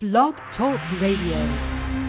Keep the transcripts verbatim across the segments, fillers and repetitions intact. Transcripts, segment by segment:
Blog Talk Radio.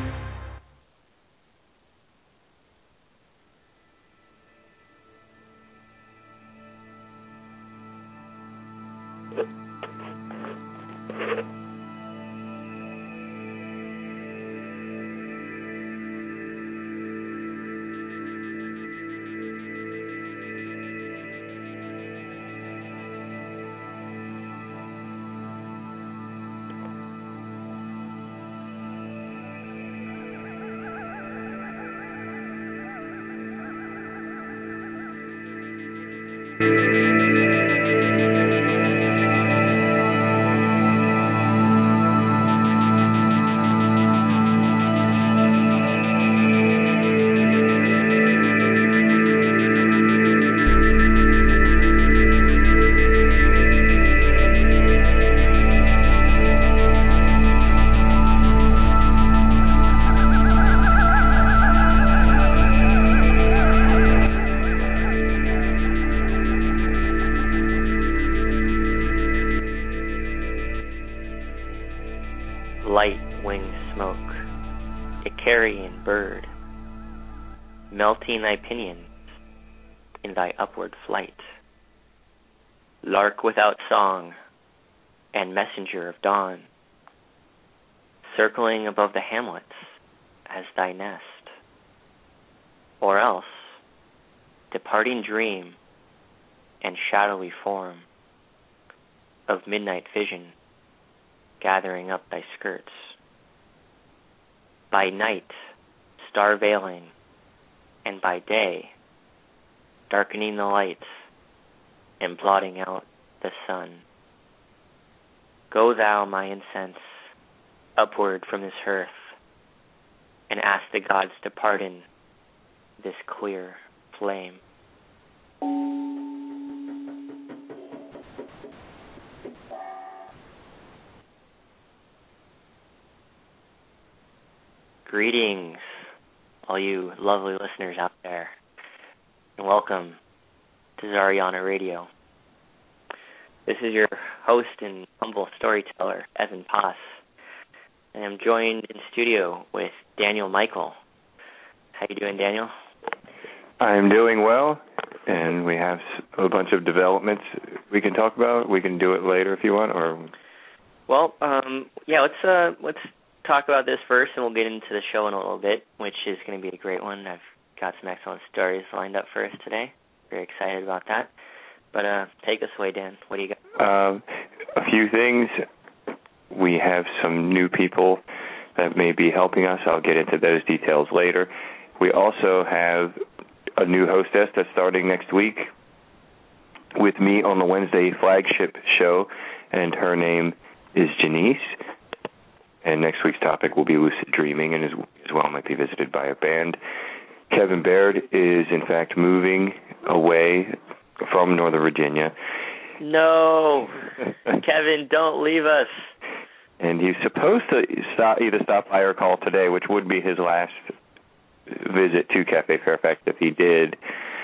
Melting thy pinions in thy upward flight, lark without song and messenger of dawn, circling above the hamlets as thy nest, or else departing dream and shadowy form of midnight vision gathering up thy skirts, by night star veiling, and by day, darkening the lights and blotting out the sun. Go thou, my incense, upward from this hearth, and ask the gods to pardon this clear flame. Greetings, all you lovely listeners out there, and welcome to Zariana Radio. This is your host and humble storyteller, Evan Paas, and I'm joined in studio with Daniel Michael. How you doing, Daniel? I'm doing well, and we have a bunch of developments we can talk about. We can do it later if you want, or well, um, yeah, let's uh, let's. talk about this first, and we'll get into the show in a little bit, which is going to be a great one. I've got some excellent stories lined up for us today. Very excited about that. But uh, take us away, Dan. What do you got? Uh, a few things. We have some new people that may be helping us. I'll get into those details later. We also have a new hostess that's starting next week with me on the Wednesday flagship show, and her name is Janice. And next week's topic will be lucid dreaming, and as, as well might be visited by a band. Kevin Baird is, in fact, moving away from Northern Virginia. No. Kevin, don't leave us. And he's supposed to stop, either stop by or call today, which would be his last visit to Cafe Fairfax if he did.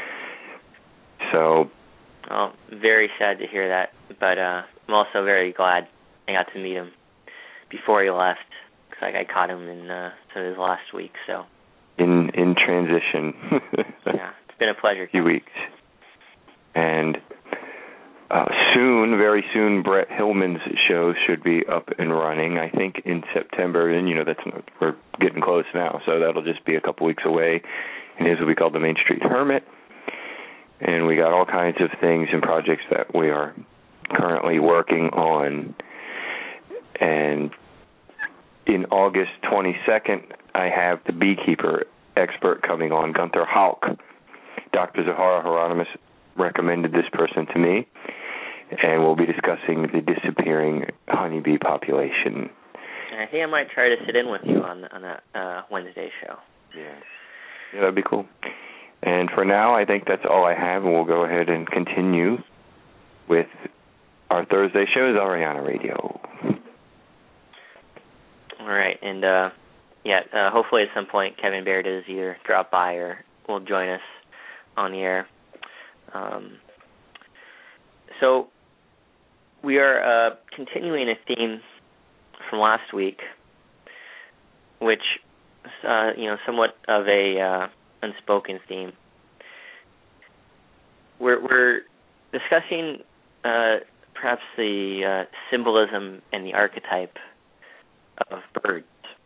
So. Oh, very sad to hear that, but uh, I'm also very glad I got to meet him before he left, because I, I caught him in uh, his last week. So in in transition. Yeah, it's been a pleasure. A few weeks, and uh, soon, very soon, Brett Hillman's show should be up and running. I think in September, and you know that's we're getting close now, so that'll just be a couple weeks away. And his will be called the Main Street Hermit, and we got all kinds of things and projects that we are currently working on. And in August twenty-second, I have the beekeeper expert coming on, Gunther Hauck. Doctor Zahara Hieronymus recommended this person to me, and we'll be discussing the disappearing honeybee population. And I think I might try to sit in with you on on that uh, Wednesday show. Yeah. Yeah, that'd be cool. And for now, I think that's all I have, and we'll go ahead and continue with our Thursday show, Zariana Radio. All right, and uh, yeah, uh, hopefully at some point Kevin Baird does either drop by or will join us on the air. Um, so we are uh, continuing a theme from last week, which, uh, you know, somewhat of a uh, unspoken theme. We're, we're discussing uh, perhaps the uh, symbolism and the archetype of birds.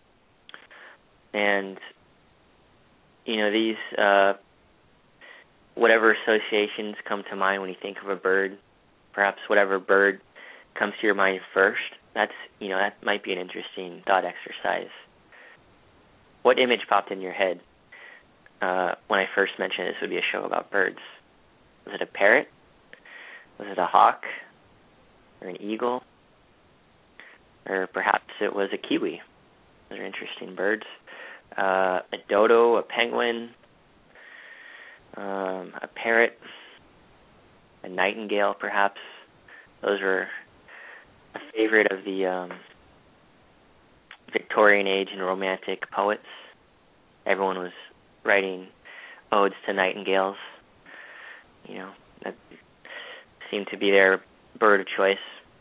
And, you know, these, uh, whatever associations come to mind when you think of a bird, perhaps whatever bird comes to your mind first, that's, you know, that might be an interesting thought exercise. What image popped in your head uh, when I first mentioned this would be a show about birds? Was it a parrot? Was it a hawk? Or an eagle? Or perhaps it was a kiwi. Those are interesting birds. Uh, a dodo, a penguin, um, a parrot, a nightingale, perhaps. Those were a favorite of the um, Victorian age and Romantic poets. Everyone was writing odes to nightingales. You know, that seemed to be their bird of choice.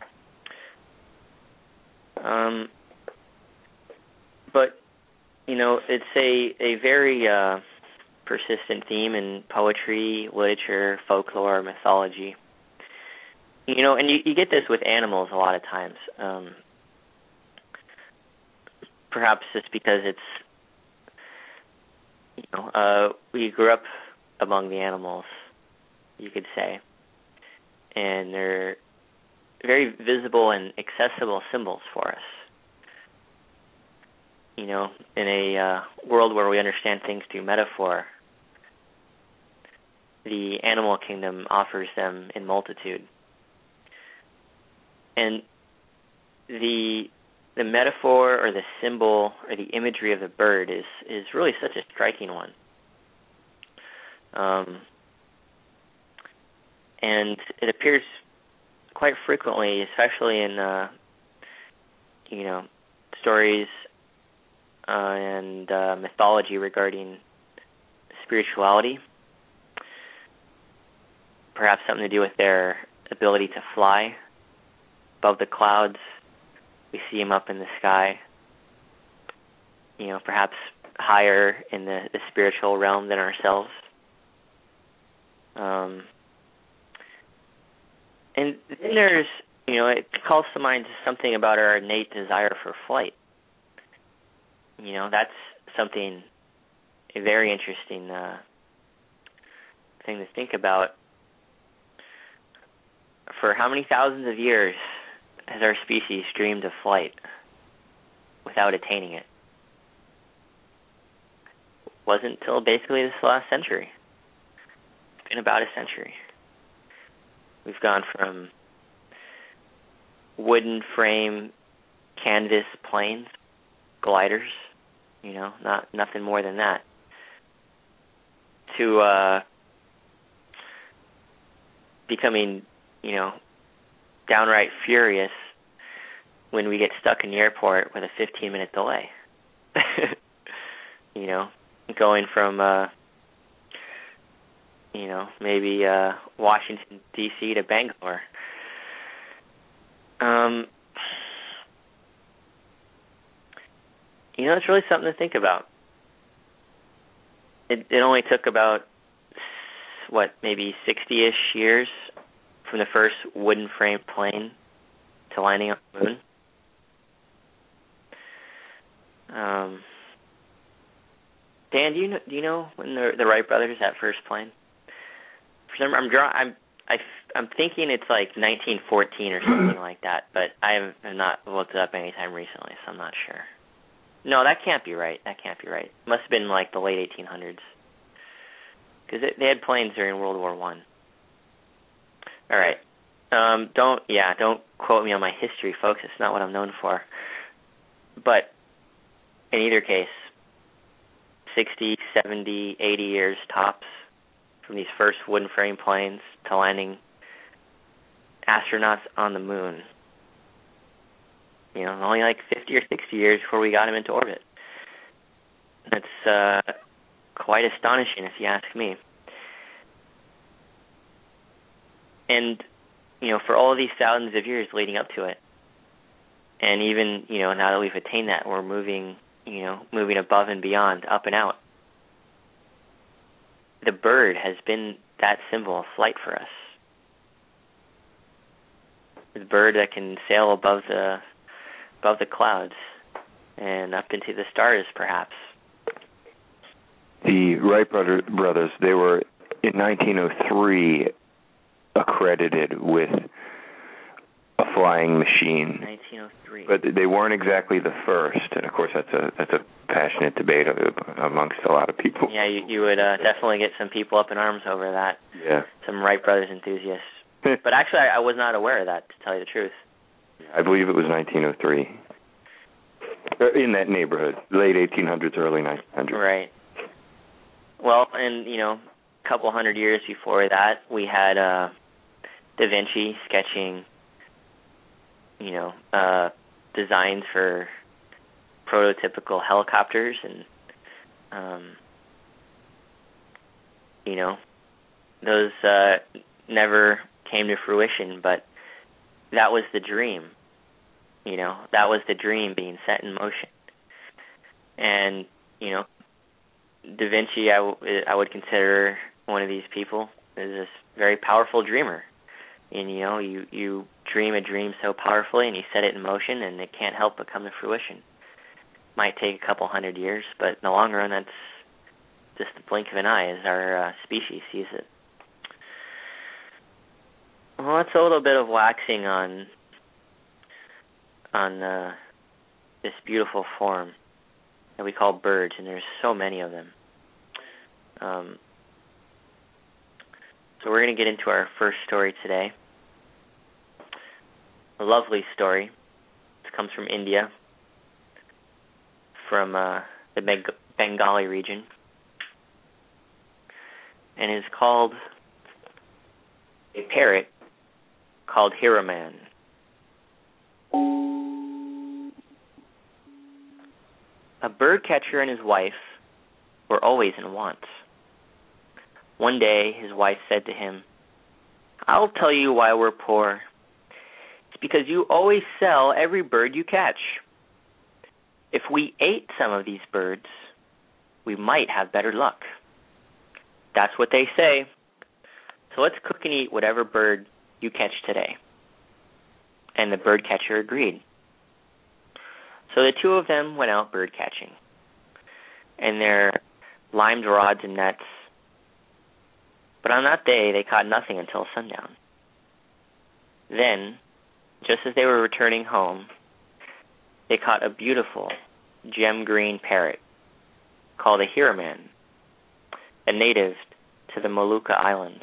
Um, but, you know, it's a, a very uh, persistent theme in poetry, literature, folklore, mythology. You know, and you, you get this with animals a lot of times. Um, perhaps it's because it's, you know, uh, we grew up among the animals, you could say. And they're very visible and accessible symbols for us. You know, in a uh, world where we understand things through metaphor, the animal kingdom offers them in multitude. And the the metaphor or the symbol or the imagery of the bird is, is really such a striking one. Um, and it appears quite frequently, especially in, uh, you know, stories uh, and uh, mythology regarding spirituality. Perhaps something to do with their ability to fly above the clouds. We see them up in the sky, you know, perhaps higher in the, the spiritual realm than ourselves. Um, and then there's, you know, it calls to mind something about our innate desire for flight. You know, that's something, a very interesting uh, thing to think about. For how many thousands of years has our species dreamed of flight without attaining it? Wasn't until basically this last century. It's been about a century. We've gone from wooden frame canvas planes, gliders, you know, not nothing more than that, to uh, becoming, you know, downright furious when we get stuck in the airport with a fifteen-minute delay. You know, going from, uh, you know, maybe uh, Washington, D C to Bangalore. Um, you know, it's really something to think about. It, it only took about, what, maybe sixty-ish years from the first wooden frame plane to landing on the moon. Um, Dan, do you know, do you know when the, the Wright brothers had first plane? For some, I'm draw, I'm I, I'm thinking it's like nineteen fourteen or something like that, but I have not looked it up anytime recently, so I'm not sure. No, that can't be right. That can't be right. It must have been like the late eighteen hundreds, because they had planes during World War One. All right. Um, don't, yeah, don't quote me on my history, folks. It's not what I'm known for. But in either case, sixty, seventy, eighty years tops from these first wooden frame planes to landing astronauts on the moon. You know, only like fifty or sixty years before we got them into orbit. That's uh, quite astonishing, if you ask me. And, you know, for all of these thousands of years leading up to it, and even, you know, now that we've attained that, we're moving you know, moving above and beyond, up and out. The bird has been that symbol of flight for us. The bird that can sail above the above the clouds and up into the stars, perhaps. The Wright brother, brothers, they were in nineteen oh three accredited with a flying machine. nineteen oh three. But they weren't exactly the first, and of course that's a that's a passionate debate amongst a lot of people. Yeah, you, you would uh, definitely get some people up in arms over that. Yeah. Some Wright brothers enthusiasts. But actually, I, I was not aware of that, to tell you the truth. I believe it was nineteen oh three. In that neighborhood, late eighteen hundreds, early nineteen hundreds. Right. Well, and, you know, a couple hundred years before that, we had uh, Da Vinci sketching, you know, uh, designs for prototypical helicopters, and, um, you know, those uh, never came to fruition, but that was the dream. You know, that was the dream being set in motion. And, you know, Da Vinci, I, w- I would consider one of these people as this very powerful dreamer. And, you know, you, you dream a dream so powerfully and you set it in motion and it can't help but come to fruition. Might take a couple hundred years, but in the long run, that's just the blink of an eye as our uh, species sees it. Well, that's a little bit of waxing on on uh, this beautiful form that we call birds, and there's so many of them. Um, so we're going to get into our first story today. A lovely story. It comes from India, from uh, the Beng- Bengali region, and is called a parrot called Hiraman. A bird catcher and his wife were always in want. One day, his wife said to him, "I'll tell you why we're poor. It's because you always sell every bird you catch. If we ate some of these birds, we might have better luck. That's what they say. So let's cook and eat whatever bird you catch today." And the bird catcher agreed. So the two of them went out bird catching, and their limed rods and nets. But on that day, they caught nothing until sundown. Then, just as they were returning home, they caught a beautiful gem-green parrot called a Hiraman, a native to the Molucca Islands.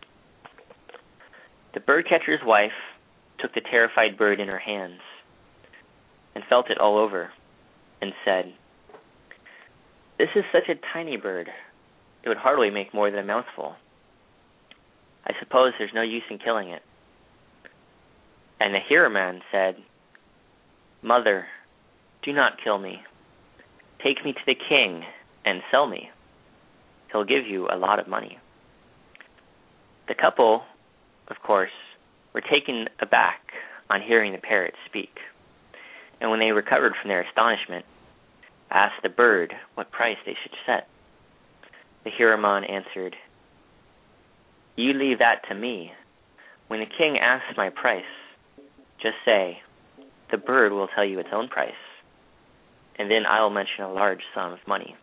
The bird catcher's wife took the terrified bird in her hands and felt it all over and said, "This is such a tiny bird, it would hardly make more than a mouthful. I suppose there's no use in killing it." And the Hiraman said, "Mother, do not kill me. Take me to the king and sell me. He'll give you a lot of money." The couple, of course, were taken aback on hearing the parrot speak, and when they recovered from their astonishment, asked the bird what price they should set. The Hiraman answered, "You leave that to me. When the king asks my price, just say, 'The bird will tell you its own price,' and then I'll mention a large sum of money."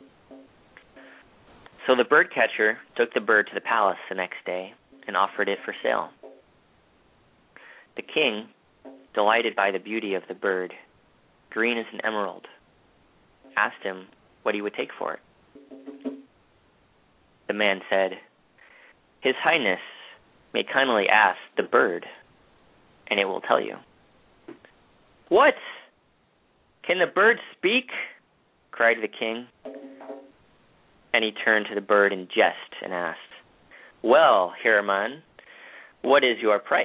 So the bird catcher took the bird to the palace the next day and offered it for sale. The king, delighted by the beauty of the bird, green as an emerald, asked him what he would take for it. The man said, "His Highness may kindly ask the bird, and it will tell you." "What? Can the bird speak?" cried the king. And he turned to the bird in jest and asked, "Well, Hiraman, what is your price?"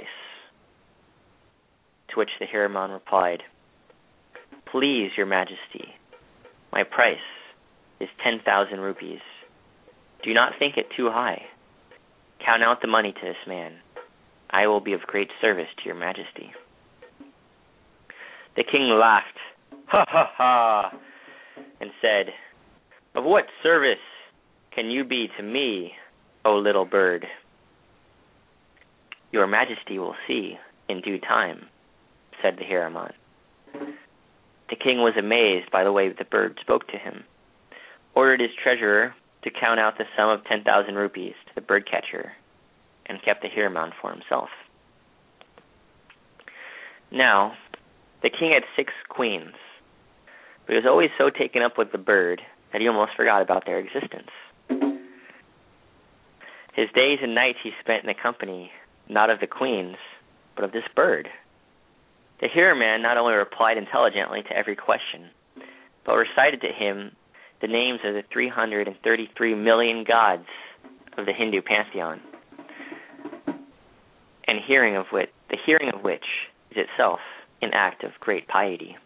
To which the Hiraman replied, "Please, your majesty, my price is ten thousand rupees. Do not think it too high. Count out the money to this man. I will be of great service to your majesty." The king laughed. "Ha ha ha! and said, "Of what service can you be to me, O little bird?" "Your Majesty will see in due time," said the Hieroman. The king was amazed by the way the bird spoke to him, ordered his treasurer to count out the sum of ten thousand rupees to the birdcatcher, and kept the Hieroman for himself. Now, the king had six queens, but he was always so taken up with the bird that he almost forgot about their existence. His days and nights he spent in the company, not of the queens, but of this bird. The Hieroman not only replied intelligently to every question, but recited to him the names of the three hundred thirty-three million gods of the Hindu pantheon, and hearing of which, the hearing of which is itself an act of great piety.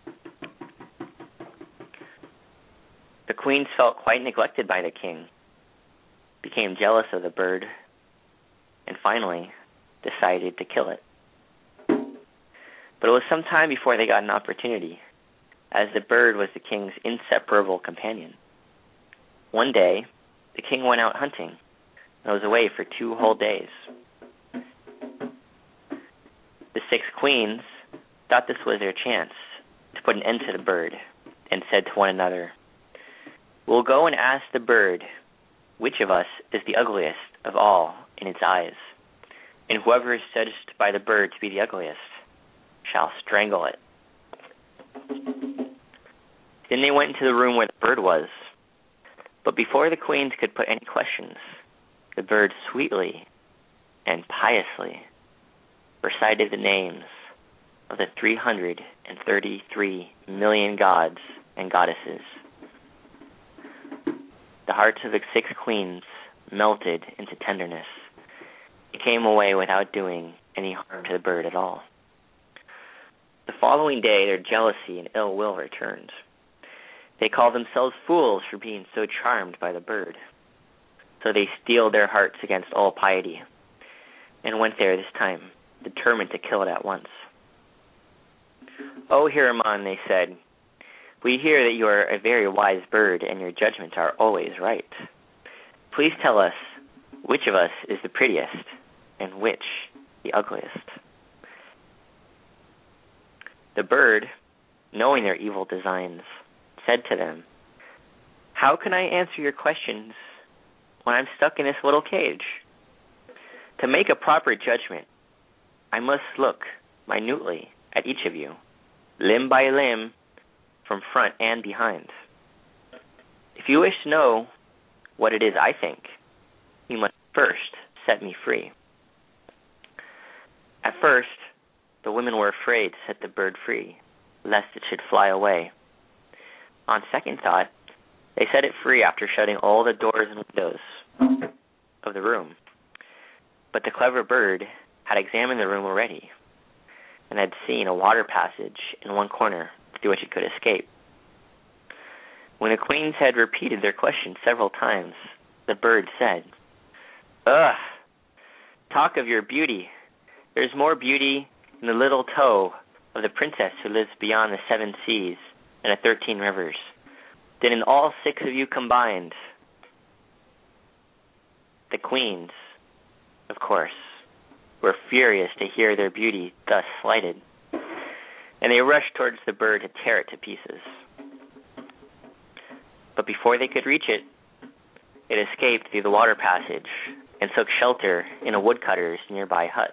The queens felt quite neglected by the king, became jealous of the bird, and finally decided to kill it. But it was some time before they got an opportunity, as the bird was the king's inseparable companion. One day, the king went out hunting and was away for two whole days. The six queens thought this was their chance to put an end to the bird, and said to one another, "We'll go and ask the bird which of us is the ugliest of all in its eyes, and whoever is judged by the bird to be the ugliest shall strangle it." Then they went into the room where the bird was, but before the queens could put any questions, the bird sweetly and piously recited the names of the three hundred thirty-three million gods and goddesses. The hearts of the six queens melted into tenderness. It came away without doing any harm to the bird at all. The following day, their jealousy and ill will returned. They called themselves fools for being so charmed by the bird. So they steeled their hearts against all piety, and went there this time, determined to kill it at once. "O Hieroman," they said, "we hear that you are a very wise bird, and your judgments are always right. Please tell us which of us is the prettiest, and which the ugliest." The bird, knowing their evil designs, said to them, "How can I answer your questions when I'm stuck in this little cage? To make a proper judgment, I must look minutely at each of you, limb by limb, from front and behind. If you wish to know what it is I think, you must first set me free." At first, the women were afraid to set the bird free, lest it should fly away. On second thought, they set it free after shutting all the doors and windows of the room. But the clever bird had examined the room already, and had seen a water passage in one corner through which it could escape. When the queens had repeated their question several times, the bird said, "Ugh, talk of your beauty. There's more beauty in the little toe of the princess who lives beyond the seven seas and the thirteen rivers than in all six of you combined." The queens, of course, were furious to hear their beauty thus slighted, and they rushed towards the bird to tear it to pieces. But before they could reach it, it escaped through the water passage and took shelter in a woodcutter's nearby hut.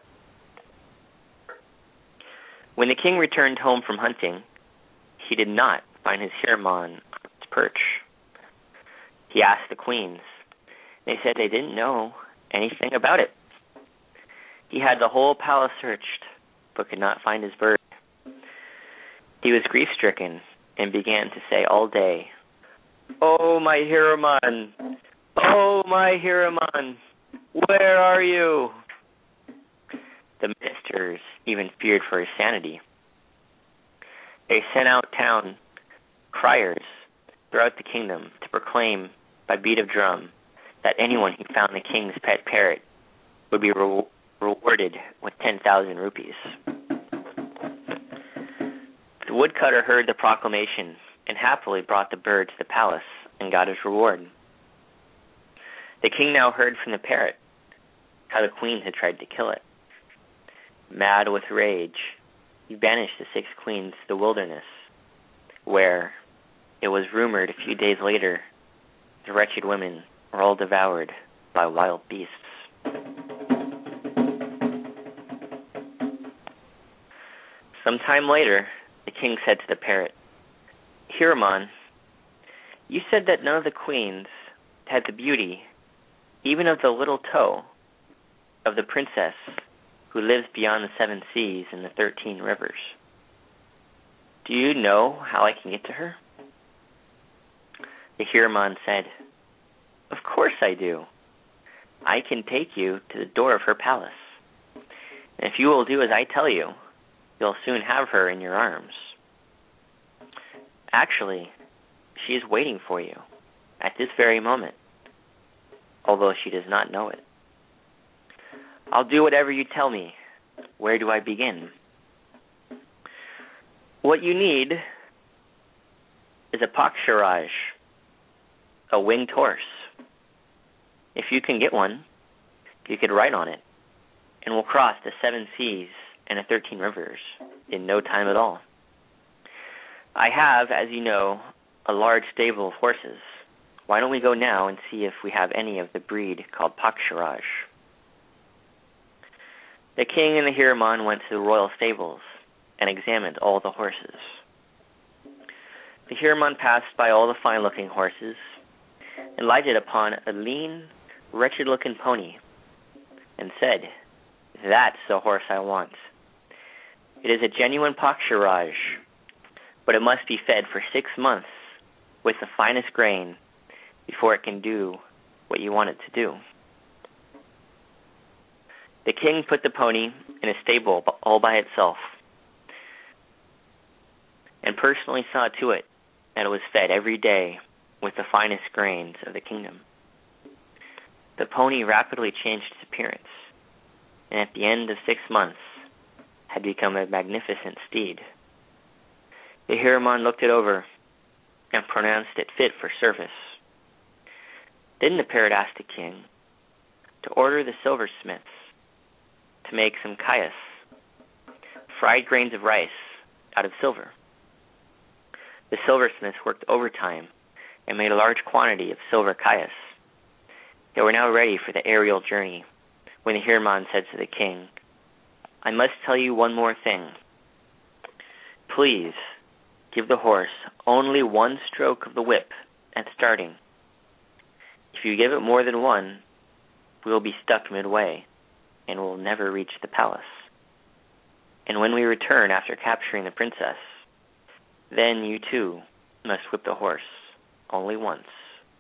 When the king returned home from hunting, he did not find his Hieroman on his perch. He asked the queens. They said they didn't know anything about it. He had the whole palace searched, but could not find his bird. He was grief-stricken and began to say all day, "Oh, my Hieroman! Oh, my Hieroman! Where are you?" The ministers even feared for his sanity. They sent out town criers throughout the kingdom to proclaim by beat of drum that anyone who found the king's pet parrot would be re- rewarded with ten thousand rupees. The woodcutter heard the proclamation and happily brought the bird to the palace and got his reward. The king now heard from the parrot how the queen had tried to kill it. Mad with rage, he banished the six queens to the wilderness, where, it was rumored a few days later, the wretched women were all devoured by wild beasts. Some time later, the king said to the parrot, "Hiraman, you said that none of the queens had the beauty, even of the little toe, of the princess who lives beyond the seven seas and the thirteen rivers. Do you know how I can get to her?" The Hiraman said, "Of course I do. I can take you to the door of her palace. And if you will do as I tell you, you'll soon have her in your arms. Actually, she is waiting for you at this very moment, although she does not know it. I'll do whatever you tell me. Where do I begin?" "What you need is a pakshiraj, a winged horse. If you can get one, you could ride on it, and we'll cross the seven seas and the thirteen rivers in no time at all. I have, as you know, a large stable of horses. Why don't we go now and see if we have any of the breed called pakshiraj?" The king and the Hiraman went to the royal stables and examined all the horses. The Hiraman passed by all the fine-looking horses and lighted upon a lean, wretched-looking pony and said, "That's the horse I want. It is a genuine pakshiraj, but it must be fed for six months with the finest grain before it can do what you want it to do." The king put the pony in a stable all by itself and personally saw to it that it was fed every day with the finest grains of the kingdom. The pony rapidly changed its appearance, and at the end of six months had become a magnificent steed. The Hiraman looked it over and pronounced it fit for service. Then the parrot asked the king to order the silversmiths to make some kayas, fried grains of rice out of silver. The silversmiths worked overtime and made a large quantity of silver kayas. They were now ready for the aerial journey when the Hiraman said to the king, "I must tell you one more thing. Please give the horse only one stroke of the whip at starting. If you give it more than one, we will be stuck midway and will never reach the palace. And when we return after capturing the princess, then you too must whip the horse only once.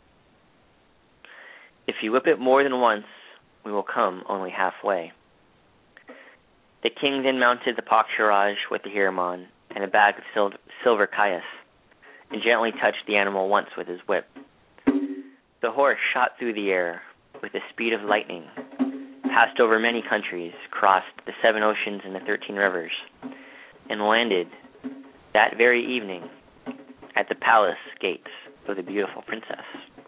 If you whip it more than once, we will come only halfway." The king then mounted the pakshiraj with the Hiraman and a bag of sil- silver kayas and gently touched the animal once with his whip. The horse shot through the air with the speed of lightning, passed over many countries, crossed the seven oceans and the thirteen rivers, and landed that very evening at the palace gates of the beautiful princess.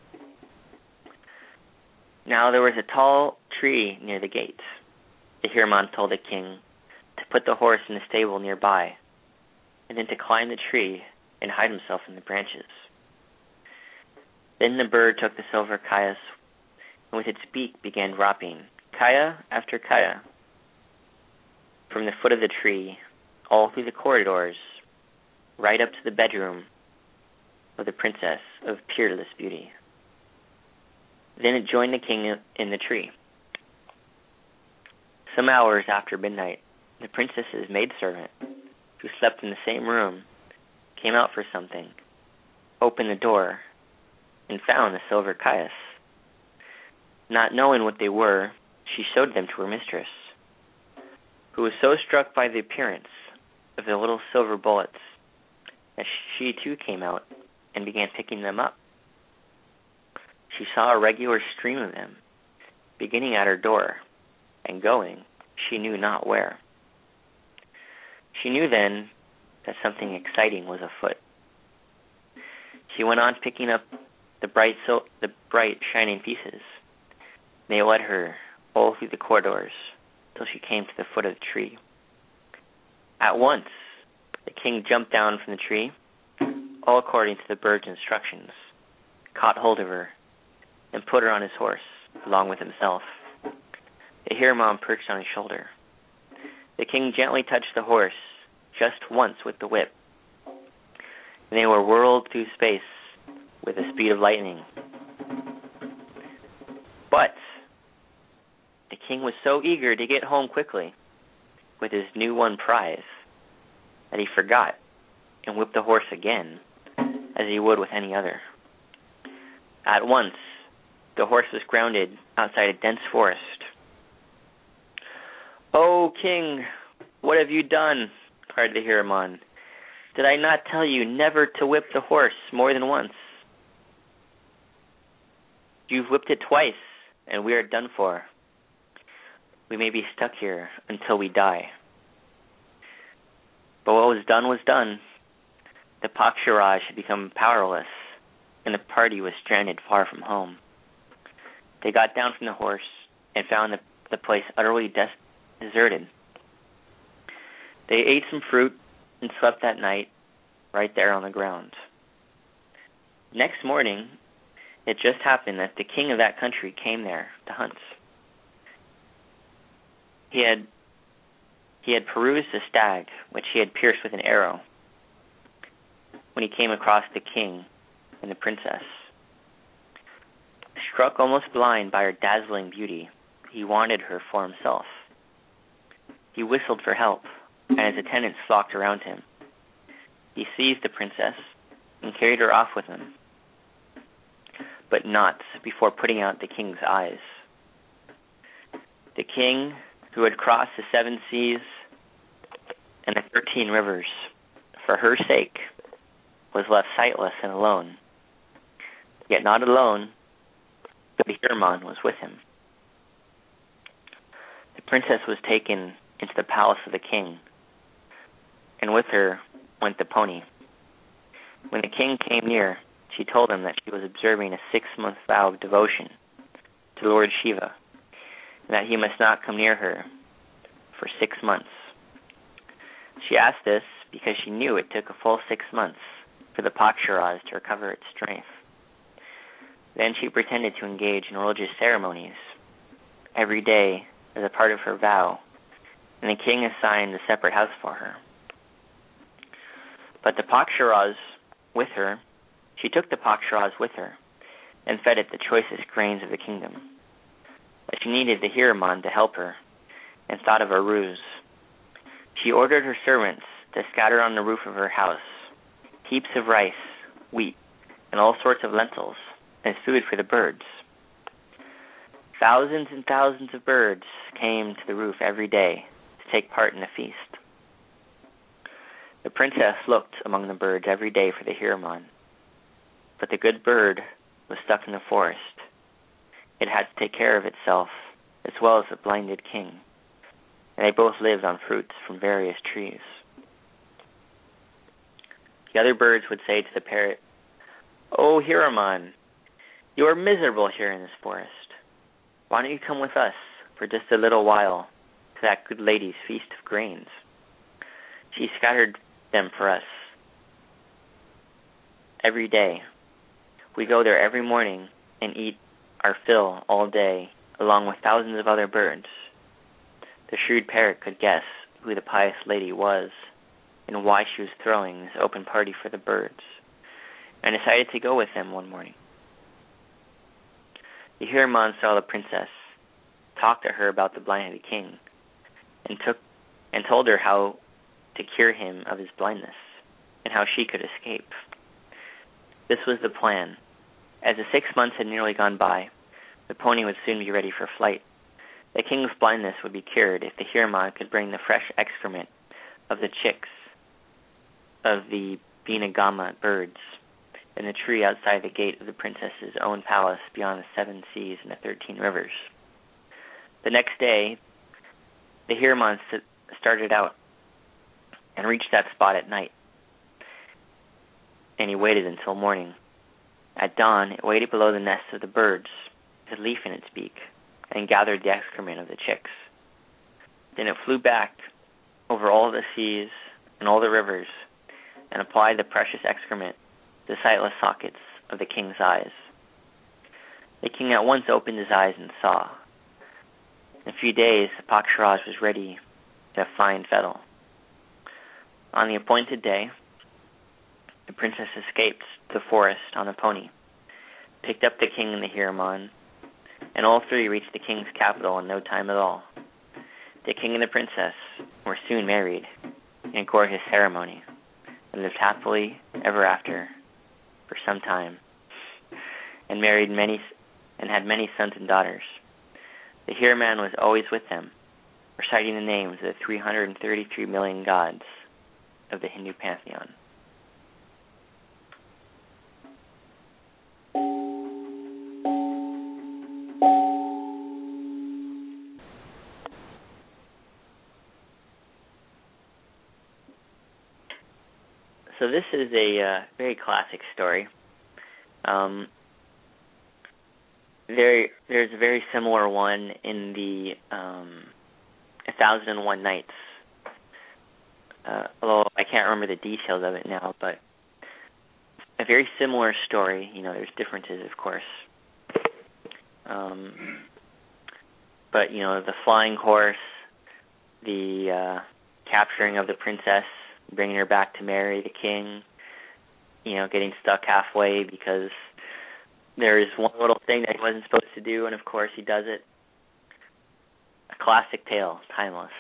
Now there was a tall tree near the gate. The Hiraman told the king to put the horse in the stable nearby, and then to climb the tree and hide himself in the branches. Then the bird took the silver kayas, and with its beak began dropping kaya after kaya from the foot of the tree, all through the corridors, right up to the bedroom of the princess of peerless beauty. Then it joined the king in the tree. Some hours after midnight, the princess's maidservant, who slept in the same room, came out for something, opened the door, and found the silver kayas. Not knowing what they were, she showed them to her mistress, who was so struck by the appearance of the little silver bullets that she too came out and began picking them up. She saw a regular stream of them, beginning at her door and going she knew not where. She knew then that something exciting was afoot. She went on picking up the bright, so- the bright shining pieces. They led her all through the corridors till she came to the foot of the tree. At once, the king jumped down from the tree, all according to the bird's instructions, caught hold of her, and put her on his horse, along with himself. The Hieroman perched on his shoulder. The king gently touched the horse just once with the whip, and they were whirled through space with the speed of lightning. But the king was so eager to get home quickly with his new won prize that he forgot and whipped the horse again, as he would with any other. At once, the horse was grounded outside a dense forest. "O king, what have you done?" cried the Hieroman. "Did I not tell you never to whip the horse more than once? You've whipped it twice, and we are done for. We may be stuck here until we die." But what was done was done. The Pakshiraj had become powerless, and the party was stranded far from home. They got down from the horse and found the, the place utterly des- deserted. They ate some fruit and slept that night right there on the ground. Next morning, it just happened that the king of that country came there to hunt. He had he had perused a stag, which he had pierced with an arrow, when he came across the king and the princess. Struck almost blind by her dazzling beauty, he wanted her for himself. He whistled for help, and his attendants flocked around him. He seized the princess and carried her off with him, but not before putting out the king's eyes. The king, who had crossed the seven seas and the thirteen rivers for her sake, was left sightless and alone. Yet not alone, but the Hieroman was with him. The princess was taken into the palace of the king, and with her went the pony. When the king came near, she told him that she was observing a six-month vow of devotion to Lord Shiva, and that he must not come near her for six months. She asked this because she knew it took a full six months for the Pakshiraj to recover its strength. Then she pretended to engage in religious ceremonies every day as a part of her vow, and the king assigned a separate house for her. But the Pakshiraj with her, she took the Pakshiraj with her and fed it the choicest grains of the kingdom. But she needed the Hieroman to help her and thought of a ruse. She ordered her servants to scatter on the roof of her house heaps of rice, wheat, and all sorts of lentils as food for the birds. Thousands and thousands of birds came to the roof every day to take part in the feast. The princess looked among the birds every day for the Hieroman, but the good bird was stuck in the forest. It had to take care of itself as well as the blinded king, and they both lived on fruits from various trees. The other birds would say to the parrot, "O Hieroman, you are miserable here in this forest. Why don't you come with us for just a little while to that good lady's feast of grains? She scattered them for us every day. We go there every morning and eat our fill all day, along with thousands of other birds." The shrewd parrot could guess who the pious lady was and why she was throwing this open party for the birds, and decided to go with them one morning. The Hieroman saw the princess, talked to her about the blinded king, and took and told her how to cure him of his blindness and how she could escape. This was the plan. As the six months had nearly gone by, the pony would soon be ready for flight. The king's blindness would be cured if the Hieroman could bring the fresh excrement of the chicks of the Binagama birds in the tree outside the gate of the princess's own palace beyond the seven seas and the thirteen rivers. The next day, the Hieroman started out and reached that spot at night, and he waited until morning At dawn, it waited below the nests of the birds, with a leaf in its beak, and gathered the excrement of the chicks. Then it flew back over all the seas and all the rivers, and applied the precious excrement to the sightless sockets of the king's eyes. The king at once opened his eyes and saw. In a few days, Pakshiraj was ready to have fine fettle. On the appointed day, the princess escaped to the forest on a pony, picked up the king and the Hiraman, and all three reached the king's capital in no time at all. The king and the princess were soon married in a gorgeous ceremony, and lived happily ever after for some time, and married many and had many sons and daughters. The Hiraman was always with them, reciting the names of the three hundred thirty-three million gods of the Hindu pantheon. So this is a uh, very classic story. Um, very, there's a very similar one in the um, A Thousand and One Nights. Uh, although I can't remember the details of it now, but a very similar story. You know, there's differences, of course. Um, but, you know, the flying horse, the uh, capturing of the princess, bringing her back to marry the king, you know, getting stuck halfway because there is one little thing that he wasn't supposed to do, and of course he does it. A classic tale, timeless.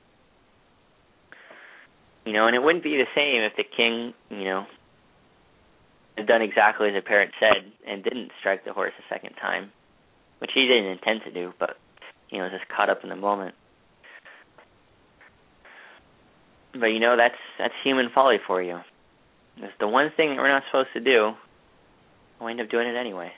You know, and it wouldn't be the same if the king, you know, had done exactly as the parrot said and didn't strike the horse a second time, which he didn't intend to do, but, you know, just caught up in the moment. But, you know, that's that's human folly for you. It's the one thing that we're not supposed to do. We'll end up doing it anyway.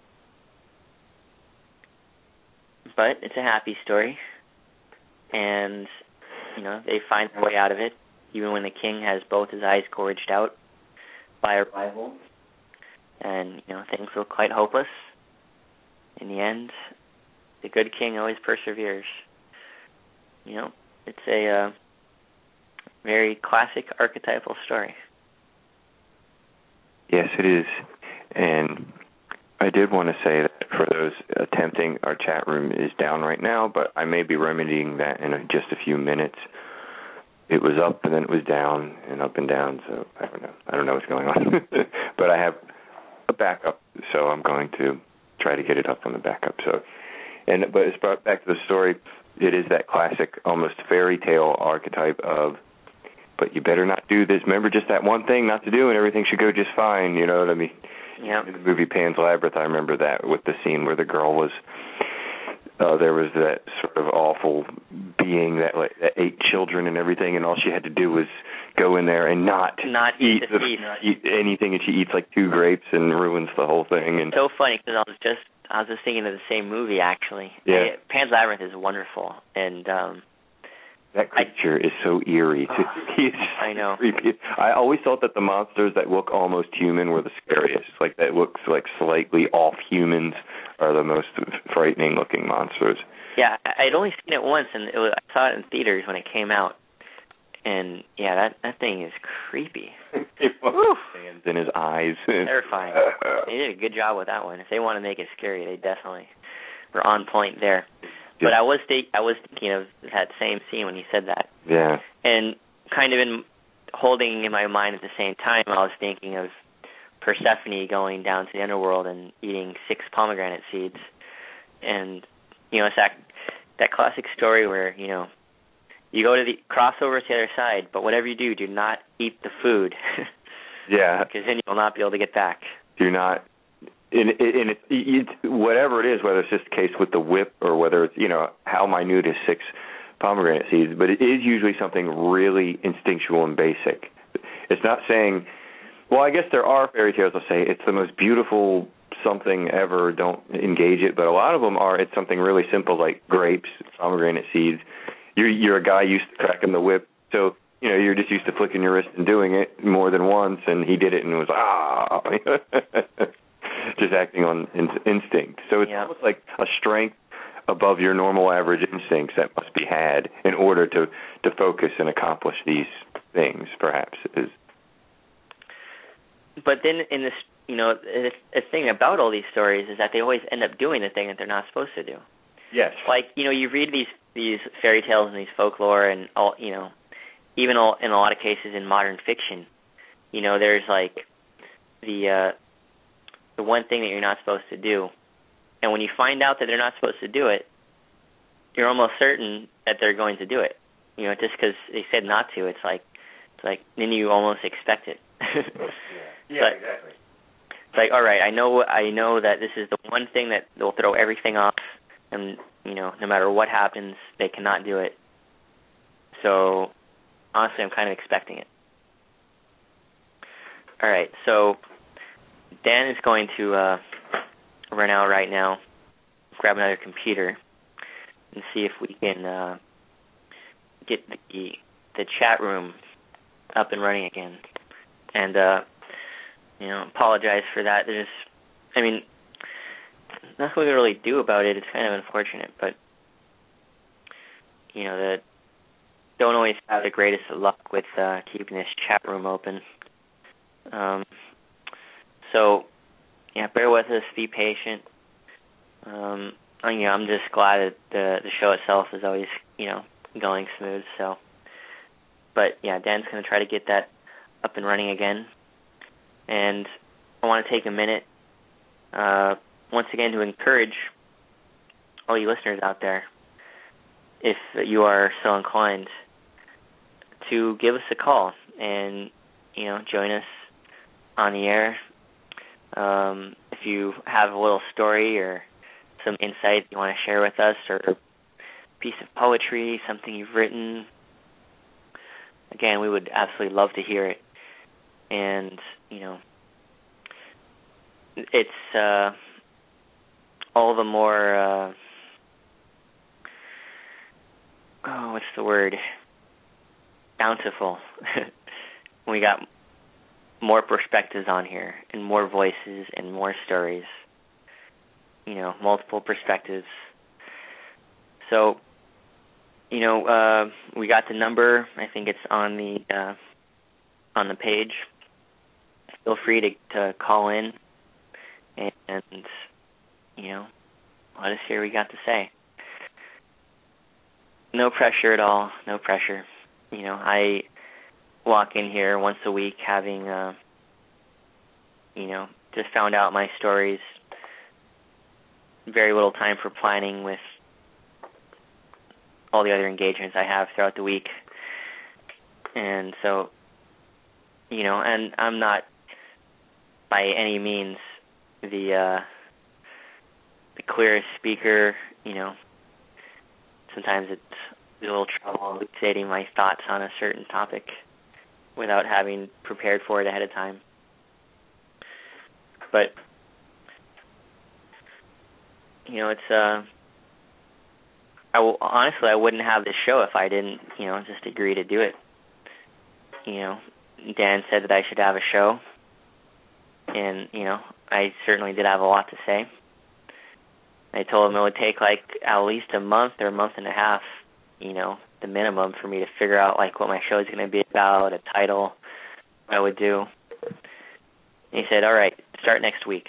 But it's a happy story. And, you know, they find their way out of it, even when the king has both his eyes gorged out by a rival. And, you know, things look quite hopeless. In the end, the good king always perseveres. You know, it's a uh, very classic archetypal story. Yes, it is. And I did want to say that for those attempting, our chat room is down right now, but I may be remedying that in just a few minutes. It was up and then it was down and up and down, so I don't know. I don't know what's going on. But I have a backup, so I'm going to try to get it up on the backup. So, and but it's brought back to the story. It is that classic, almost fairy tale archetype of, but you better not do this. Remember just that one thing not to do, and everything should go just fine. You know what I mean? Yeah. In the movie Pan's Labyrinth, I remember that with the scene where the girl was, uh, there was that sort of awful being that, like, that ate children and everything, and all she had to do was go in there and not, not eat, eat, the, not eat anything, and she eats like two grapes and ruins the whole thing. And it's so funny because I was just I was just thinking of the same movie actually. Yeah. Pan's Labyrinth is wonderful, and um, that creature I, is so eerie. Too. He's I know. Creepy. I always thought that the monsters that look almost human were the scariest. Like that looks like slightly off humans are the most frightening looking monsters. Yeah, I'd only seen it once, and it was, I saw it in theaters when it came out. And yeah, that that thing is creepy. Hands in his eyes. Terrifying. They did a good job with that one. If they want to make it scary, they definitely were on point there. But I was th- I was thinking of that same scene when you said that. Yeah. And kind of in holding in my mind at the same time, I was thinking of Persephone going down to the underworld and eating six pomegranate seeds. And, you know, it's that, that classic story where, you know, you go to the cross over to the other side, but whatever you do, do not eat the food. Yeah. Because then you'll not be able to get back. Do not. And it, it, it, it, whatever it is, whether it's just the case with the whip or whether it's, you know, how minute is six pomegranate seeds, but it is usually something really instinctual and basic. It's not saying, well, I guess there are fairy tales that say it's the most beautiful something ever, don't engage it, but a lot of them are, it's something really simple like grapes, pomegranate seeds. You're, you're a guy used to cracking the whip, so, you know, you're just used to flicking your wrist and doing it more than once, and he did it and it was, ah. just acting on in- instinct. So it's yeah. almost like a strength above your normal average instincts that must be had in order to, to focus and accomplish these things, perhaps. Is. But then in this, you know, the, the thing about all these stories is that they always end up doing the thing that they're not supposed to do. Yes. Like, you know, you read these these fairy tales and these folklore and all, you know, even all, in a lot of cases in modern fiction, you know, there's like the uh, the one thing that you're not supposed to do. And when you find out that they're not supposed to do it, you're almost certain that they're going to do it. You know, just because they said not to, it's like, it's like then you almost expect it. yeah, yeah but, exactly. It's like, all right, I know, I know that this is the one thing that will throw everything off, and you know, no matter what happens, they cannot do it. So, honestly, I'm kind of expecting it. All right, so Dan is going to uh, run out right now, grab another computer, and see if we can uh, get the the chat room up and running again. And uh, you know, apologize for that. There's, I mean, nothing we can really do about it. It's kind of unfortunate, but you know, the don't always have the greatest of luck with uh, keeping this chat room open. Um, so, yeah, bear with us, be patient. Um, I, you know, I'm just glad that the the show itself is always, you know, going smooth. So, but yeah, Dan's going to try to get that up and running again. And I want to take a minute, uh, once again, to encourage all you listeners out there, if you are so inclined, to give us a call and, you know, join us on the air. Um, if you have a little story or some insight you want to share with us, or a piece of poetry, something you've written, again, we would absolutely love to hear it. And, you know, it's uh, all the more, uh, oh, what's the word? Bountiful. We got more perspectives on here, and more voices, and more stories. You know, multiple perspectives. So, you know, uh, we got the number. I think it's on the uh, on the page. Feel free to, to call in and, and, you know, let us hear what you got to say. No pressure at all. No pressure. You know, I walk in here once a week having, uh, you know, just found out my stories. Very little time for planning with all the other engagements I have throughout the week. And so, you know, and I'm not by any means the uh, the clearest speaker. You know, sometimes it's a little trouble elucidating my thoughts on a certain topic without having prepared for it ahead of time. But, you know, it's, uh, I will, honestly, I wouldn't have this show if I didn't, you know, just agree to do it. You know, Dan said that I should have a show, and, you know, I certainly did have a lot to say. I told him it would take, like, at least a month or a month and a half, you know, the minimum for me to figure out, like, what my show is going to be about, a title, what I would do. And he said, all right, start next week.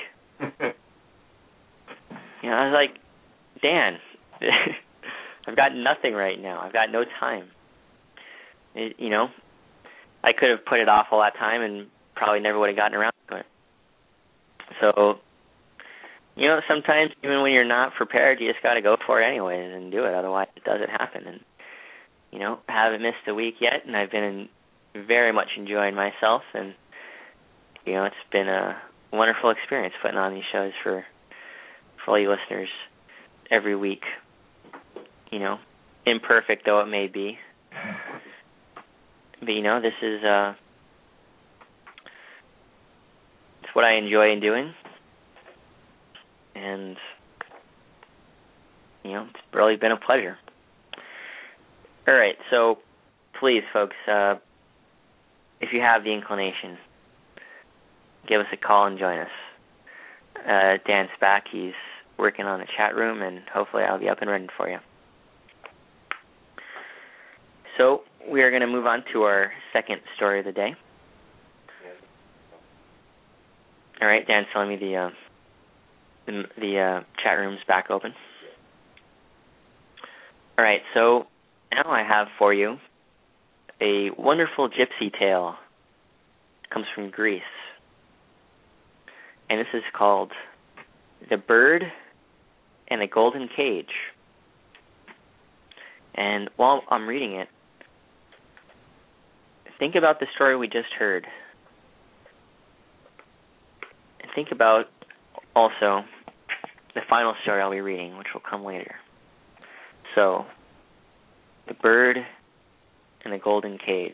You know, I was like, Dan, I've got nothing right now. I've got no time. It, you know, I could have put it off all that time and probably never would have gotten around to it. So, you know, sometimes even when you're not prepared, you just got to go for it anyways and do it. Otherwise, it doesn't happen. And, you know, I haven't missed a week yet, and I've been very much enjoying myself. And, you know, it's been a wonderful experience putting on these shows for, for all you listeners every week. You know, imperfect though it may be. But, you know, this is uh, it's what I enjoy in doing. And, you know, it's really been a pleasure. All right, so please, folks, uh, if you have the inclination, give us a call and join us. uh, Dan's back. He's working on the chat room, and hopefully I'll be up and running for you. So we are going to move on to our second story of the day. All right, Dan's telling me the uh, the, the uh, chat room's back open. All right, so now I have for you a wonderful gypsy tale. It comes from Greece. And this is called The Bird and the Golden Cage. And while I'm reading it, think about the story we just heard. And think about also the final story I'll be reading, which will come later. So, The Bird and the Golden Cage.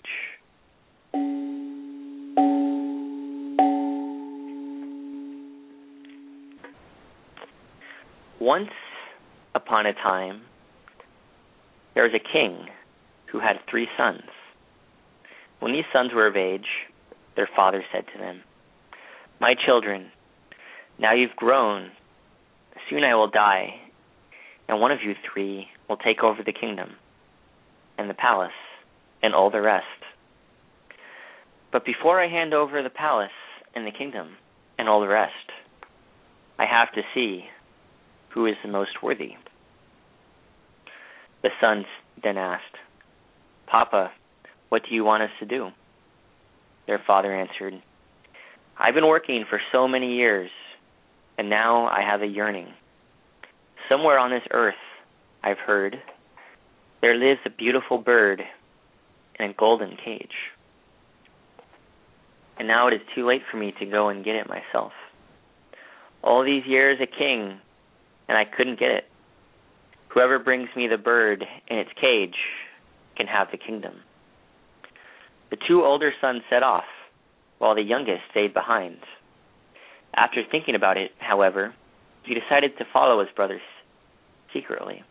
Once upon a time, there was a king who had three sons. When these sons were of age, their father said to them, "My children, now you've grown. Soon I will die, and one of you three will take over the kingdom and the palace and all the rest. But before I hand over the palace and the kingdom and all the rest, I have to see who is the most worthy." The sons then asked, "Papa, what do you want us to do?" Their father answered, "I've been working for so many years, and now I have a yearning. Somewhere on this earth, I've heard, there lives a beautiful bird in a golden cage. And now it is too late for me to go and get it myself. All these years a king, and I couldn't get it. Whoever brings me the bird in its cage can have the kingdom." The two older sons set off, while the youngest stayed behind. After thinking about it, however, he decided to follow his brothers secretly.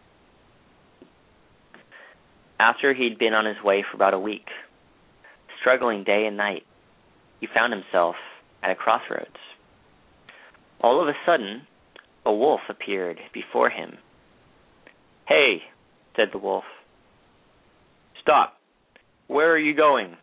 After he'd been on his way for about a week, struggling day and night, he found himself at a crossroads. All of a sudden, a wolf appeared before him. "Hey," said the wolf. "Stop. Where are you going?"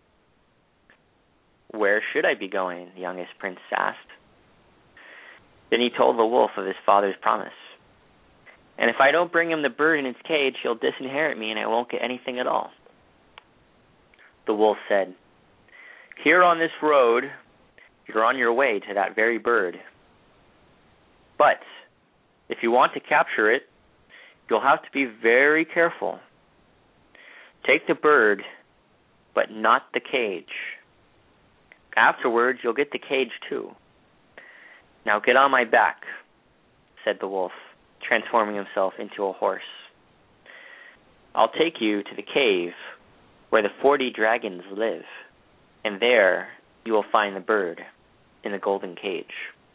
"Where should I be going?" the youngest prince asked. Then he told the wolf of his father's promise. "And if I don't bring him the bird in its cage, he'll disinherit me and I won't get anything at all." The wolf said, "Here on this road, you're on your way to that very bird. But if you want to capture it, you'll have to be very careful. Take the bird, but not the cage. Afterwards, you'll get the cage too. Now get on my back," said the wolf, transforming himself into a horse. "I'll take you to the cave where the forty dragons live, and there you will find the bird in the golden cage."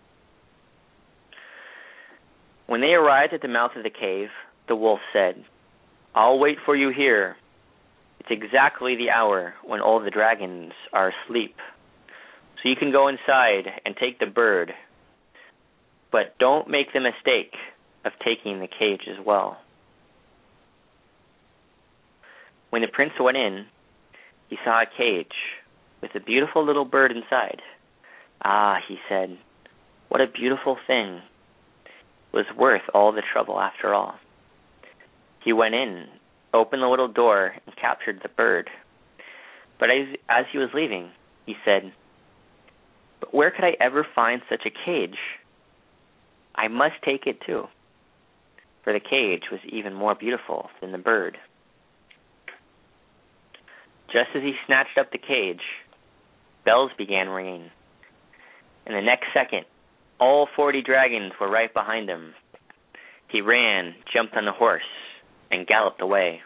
When they arrived at the mouth of the cave, the wolf said, "I'll wait for you here. It's exactly the hour when all the dragons are asleep. So you can go inside and take the bird. But don't make the mistake of taking the cage as well." When the prince went in, he saw a cage with a beautiful little bird inside. "Ah," he said, "what a beautiful thing. It was worth all the trouble after all." He went in, opened the little door, and captured the bird. But as, as he was leaving, he said, "But where could I ever find such a cage? I must take it too." For the cage was even more beautiful than the bird. Just as he snatched up the cage, bells began ringing. And the next second, all forty dragons were right behind him. He ran, jumped on the horse, and galloped away.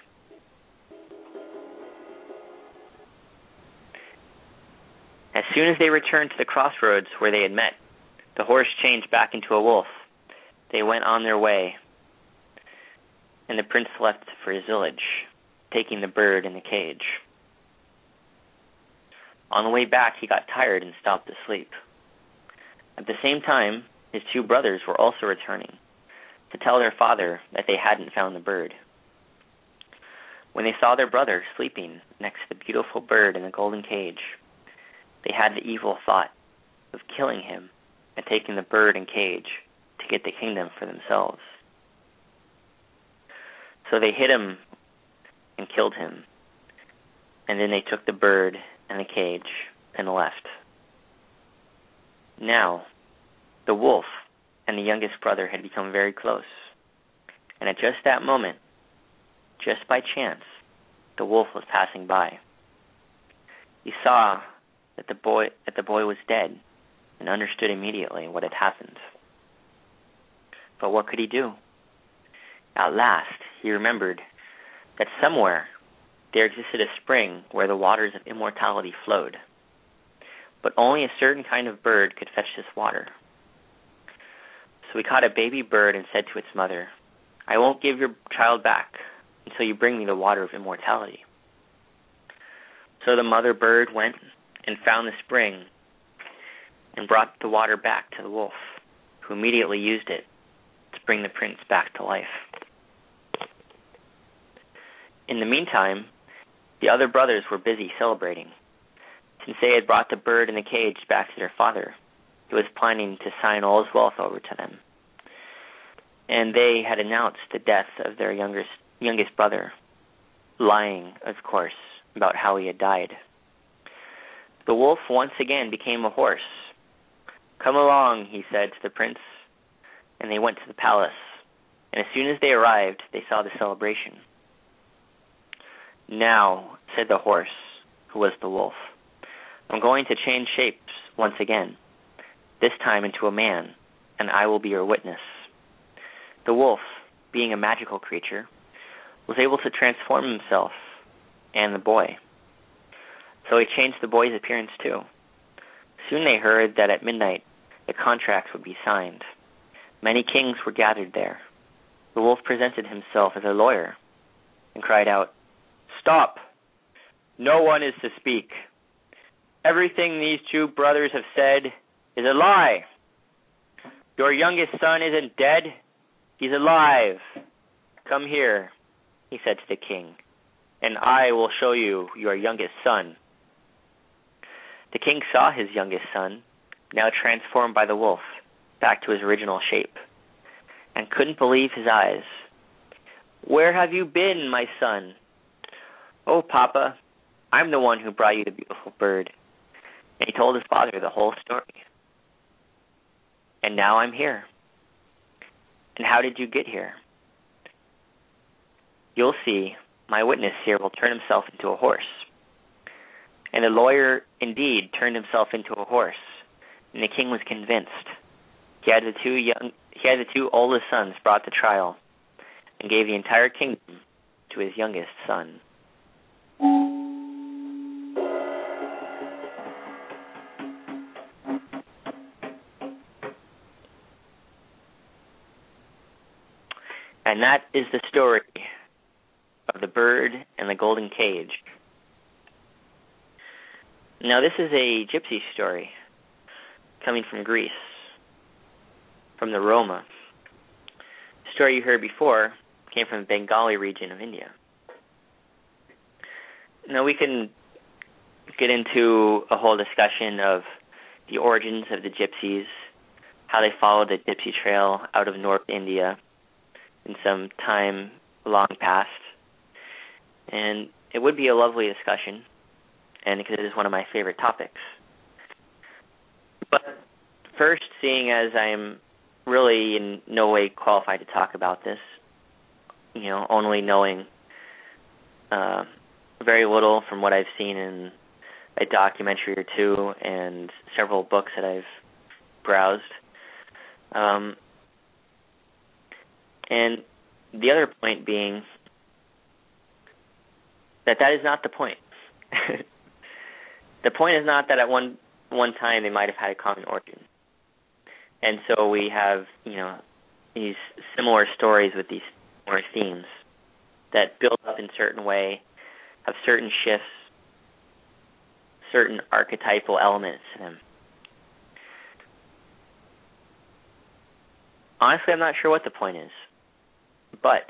As soon as they returned to the crossroads where they had met, the horse changed back into a wolf. They went on their way, and the prince left for his village, taking the bird in the cage. On the way back, he got tired and stopped to sleep. At the same time, his two brothers were also returning to tell their father that they hadn't found the bird. When they saw their brother sleeping next to the beautiful bird in the golden cage, they had the evil thought of killing him and taking the bird and cage to get the kingdom for themselves. So they hit him and killed him, and then they took the bird and the cage and left. Now, the wolf and the youngest brother had become very close, and at just that moment, just by chance, the wolf was passing by. He saw that the boy that the boy was dead and understood immediately what had happened. But what could he do? At last, he remembered that somewhere there existed a spring where the waters of immortality flowed, but only a certain kind of bird could fetch this water. So he caught a baby bird and said to its mother, "I won't give your child back until you bring me the water of immortality." So the mother bird went and found the spring and brought the water back to the wolf, who immediately used it to bring the prince back to life. In the meantime, the other brothers were busy celebrating. Since they had brought the bird in the cage back to their father, he was planning to sign all his wealth over to them. And they had announced the death of their youngest, youngest brother, lying, of course, about how he had died. The wolf once again became a horse. "Come along," he said to the prince, and they went to the palace. And as soon as they arrived, they saw the celebration. "Now," said the horse, who was the wolf, "I'm going to change shapes once again, this time into a man, and I will be your witness." The wolf, being a magical creature, was able to transform himself and the boy. So he changed the boy's appearance too. Soon they heard that at midnight the contracts would be signed. Many kings were gathered there. The wolf presented himself as a lawyer and cried out, "Stop! No one is to speak. Everything these two brothers have said is a lie. Your youngest son isn't dead. He's alive. Come here," he said to the king, "and I will show you your youngest son." The king saw his youngest son, now transformed by the wolf, back to his original shape, and couldn't believe his eyes. "Where have you been, my son?" "Oh, Papa, I'm the one who brought you the beautiful bird." And he told his father the whole story. "And now I'm here." "And how did you get here?" "You'll see, my witness here will turn himself into a horse." And the lawyer indeed turned himself into a horse, and the king was convinced. He had the two young, he had the two oldest sons brought to trial, and gave the entire kingdom to his youngest son. And that is the story of the bird and the golden cage. Now, this is a gypsy story coming from Greece, from the Roma. The story you heard before came from the Bengali region of India. Now, we can get into a whole discussion of the origins of the gypsies, how they followed the gypsy trail out of North India in some time long past. And it would be a lovely discussion, and because it is one of my favorite topics. But first, seeing as I'm really in no way qualified to talk about this, you know, only knowing uh, very little from what I've seen in a documentary or two and several books that I've browsed. Um, and the other point being that that is not the point. The point is not that at one one time they might have had a common origin. And so we have, you know, these similar stories with these similar themes that build up in a certain way, have certain shifts, certain archetypal elements to them. honestly, I'm not sure what the point is. But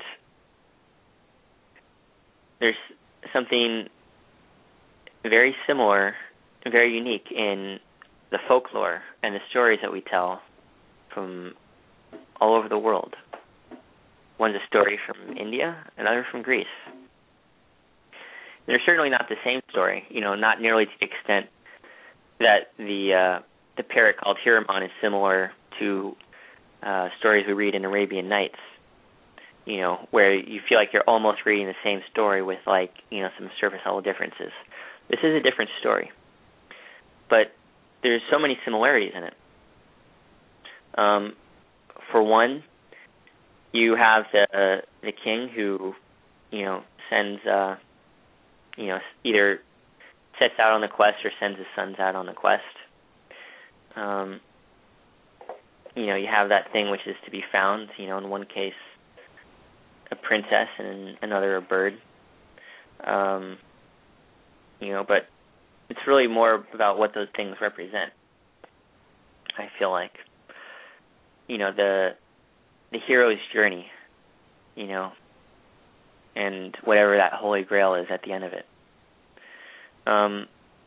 there's something very similar, very unique in the folklore and the stories that we tell from all over the world. One's a story from India, another from Greece. They're certainly not the same story, you know, not nearly to the extent that the uh, the parrot called Hiraman is similar to uh, stories we read in Arabian Nights, you know, where you feel like you're almost reading the same story with, like, you know, some surface level differences. This is a different story, but there's so many similarities in it. Um, for one, you have the uh, the king who, you know, sends, uh, you know, either sets out on the quest or sends his sons out on the quest. Um, you know, you have that thing which is to be found. You know, in one case, a princess, and in another, a bird. Um, you know, but it's really more about what those things represent, I feel like. You know, the the hero's journey, you know, and whatever that holy grail is at the end of it. Um,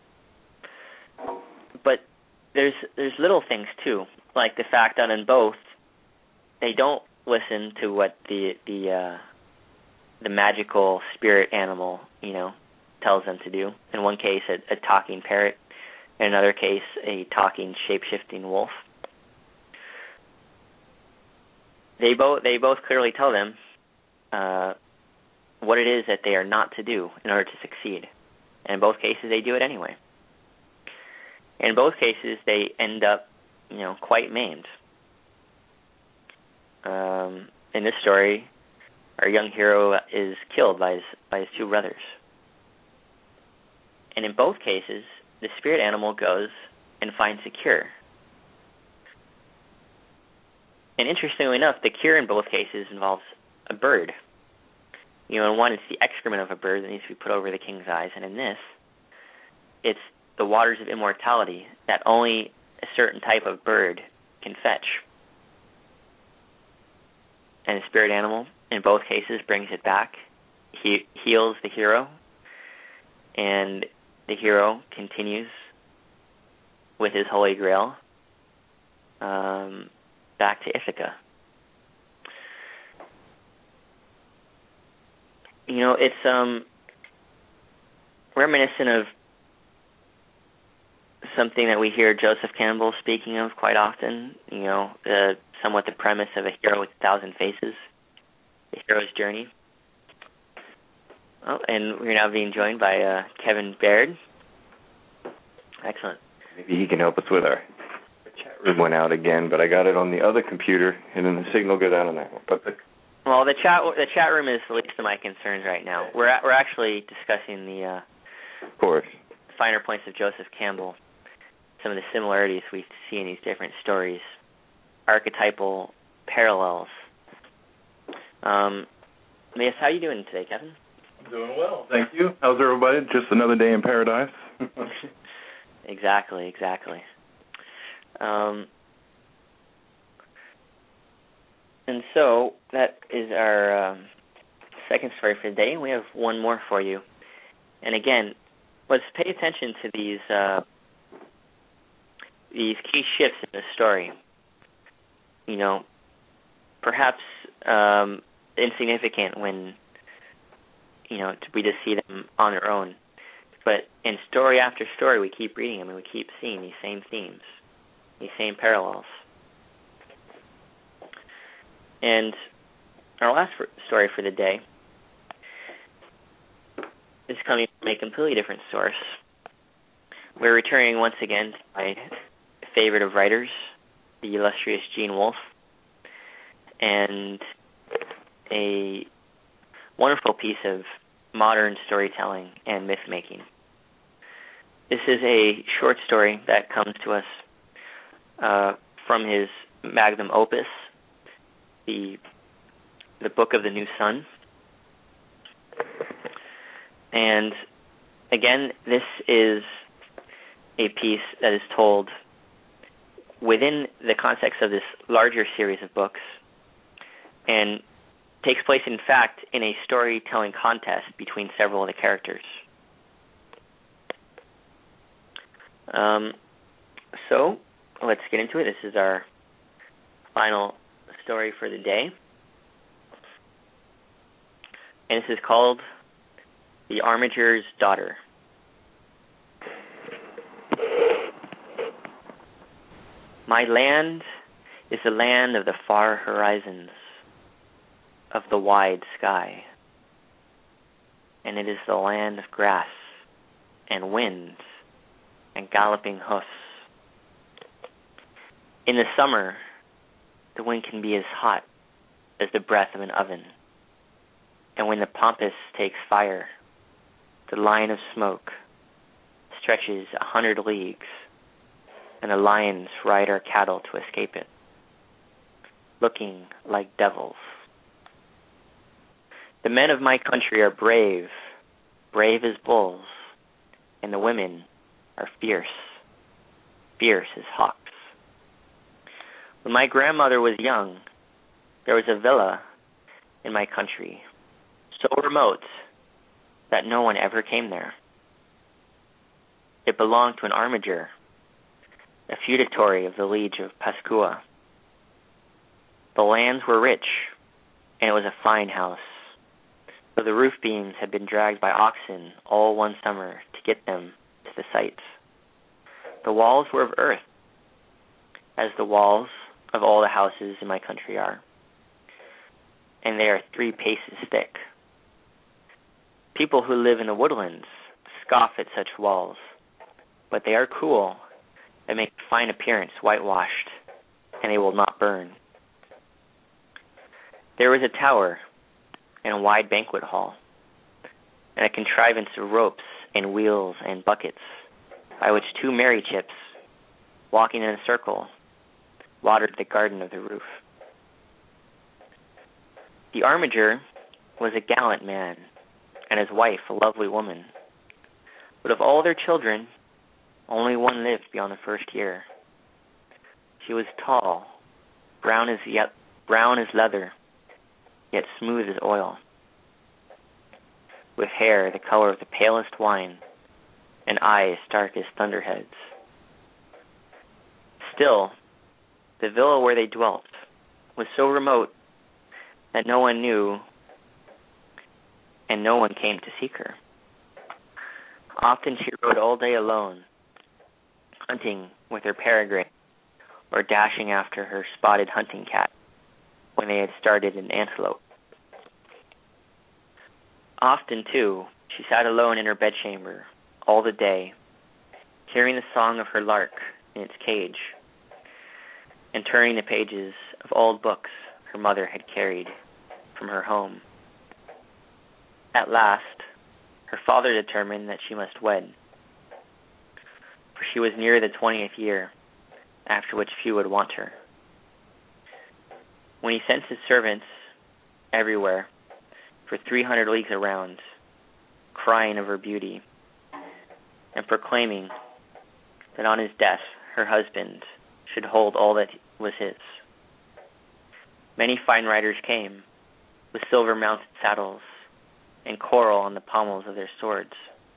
but there's there's little things too, like the fact that in both they don't listen to what the the uh, the magical spirit animal, you know, tells them to do. In one case, a, a talking parrot. In another case, a talking, shape-shifting wolf. They both they both clearly tell them uh, what it is that they are not to do in order to succeed. And in both cases, they do it anyway. In both cases, they end up, you know, quite maimed. Um, in this story, our young hero is killed by his by his two brothers. And in both cases, the spirit animal goes and finds a cure. And interestingly enough, the cure in both cases involves a bird. You know, in one, it's the excrement of a bird that needs to be put over the king's eyes. And in this, it's the waters of immortality that only a certain type of bird can fetch. And the spirit animal, in both cases, brings it back, he heals the hero, and the hero continues with his holy grail um, back to Ithaca. You know, it's um, reminiscent of something that we hear Joseph Campbell speaking of quite often, you know, uh, somewhat the premise of a hero with a thousand faces, the hero's journey. Oh, and we're now being joined by uh, Kevin Baird. Excellent. Maybe he can help us with our chat room went out again, but I got it on the other computer, and then the signal goes out on that one. But the well, the chat the chat room is the least of my concerns right now. We're at, we're actually discussing the uh, of course finer points of Joseph Campbell, some of the similarities we see in these different stories, archetypal parallels. Um, yes, how are you doing today, Kevin? I'm doing well, thank you. How's everybody? Just another day in paradise. Exactly, exactly. Um, and so that is our um, second story for the day. We have one more for you. And again, let's pay attention to these uh, these key shifts in the story. You know, perhaps um, insignificant when, you know, we just see them on their own. But in story after story, we keep reading them and we keep seeing these same themes, these same parallels. And our last story for the day is coming from a completely different source. We're returning once again to my favorite of writers, the illustrious Gene Wolfe, and a wonderful piece of modern storytelling and myth-making. This is a short story that comes to us uh, from his magnum opus, the the Book of the New Sun. And again, this is a piece that is told within the context of this larger series of books, and takes place, in fact, in a storytelling contest between several of the characters. Um, so, let's get into it. This is our final story for the day. And this is called The Armiger's Daughter. My land is the land of the far horizons, of the wide sky, and it is the land of grass and winds and galloping hoofs. In the summer, the wind can be as hot as the breath of an oven, and when the pampas takes fire, the line of smoke stretches a hundred leagues, and the lions ride our cattle to escape it, looking like devils. The men of my country are brave, brave as bulls, and the women are fierce, fierce as hawks. When my grandmother was young, there was a villa in my country, so remote that no one ever came there. It belonged to an armiger, a feudatory of the Liege of Pascua. The lands were rich, and it was a fine house, though the roof beams had been dragged by oxen all one summer to get them to the sites. The walls were of earth, as the walls of all the houses in my country are, and they are three paces thick. People who live in the woodlands scoff at such walls, but they are cool and make a fine appearance whitewashed, and they will not burn. There was a tower and a wide banquet hall, and a contrivance of ropes and wheels and buckets by which two merry chips, walking in a circle, watered the garden of the roof. The armiger was a gallant man, and his wife a lovely woman. But of all their children, only one lived beyond the first year. She was tall, brown as yet brown as leather, yet smooth as oil, with hair the color of the palest wine, and eyes dark as thunderheads. Still, the villa where they dwelt was so remote that no one knew, and no one came to seek her. Often she rode all day alone, hunting with her peregrine, or dashing after her spotted hunting cat when they had started an antelope. Often, too, she sat alone in her bedchamber all the day, hearing the song of her lark in its cage, and turning the pages of old books her mother had carried from her home. At last, her father determined that she must wed, for she was near the twentieth year, after which few would want her. When he sent his servants everywhere, for three hundred leagues around, crying of her beauty, and proclaiming that on his death her husband should hold all that was his. Many fine riders came, with silver-mounted saddles and coral on the pommels of their swords.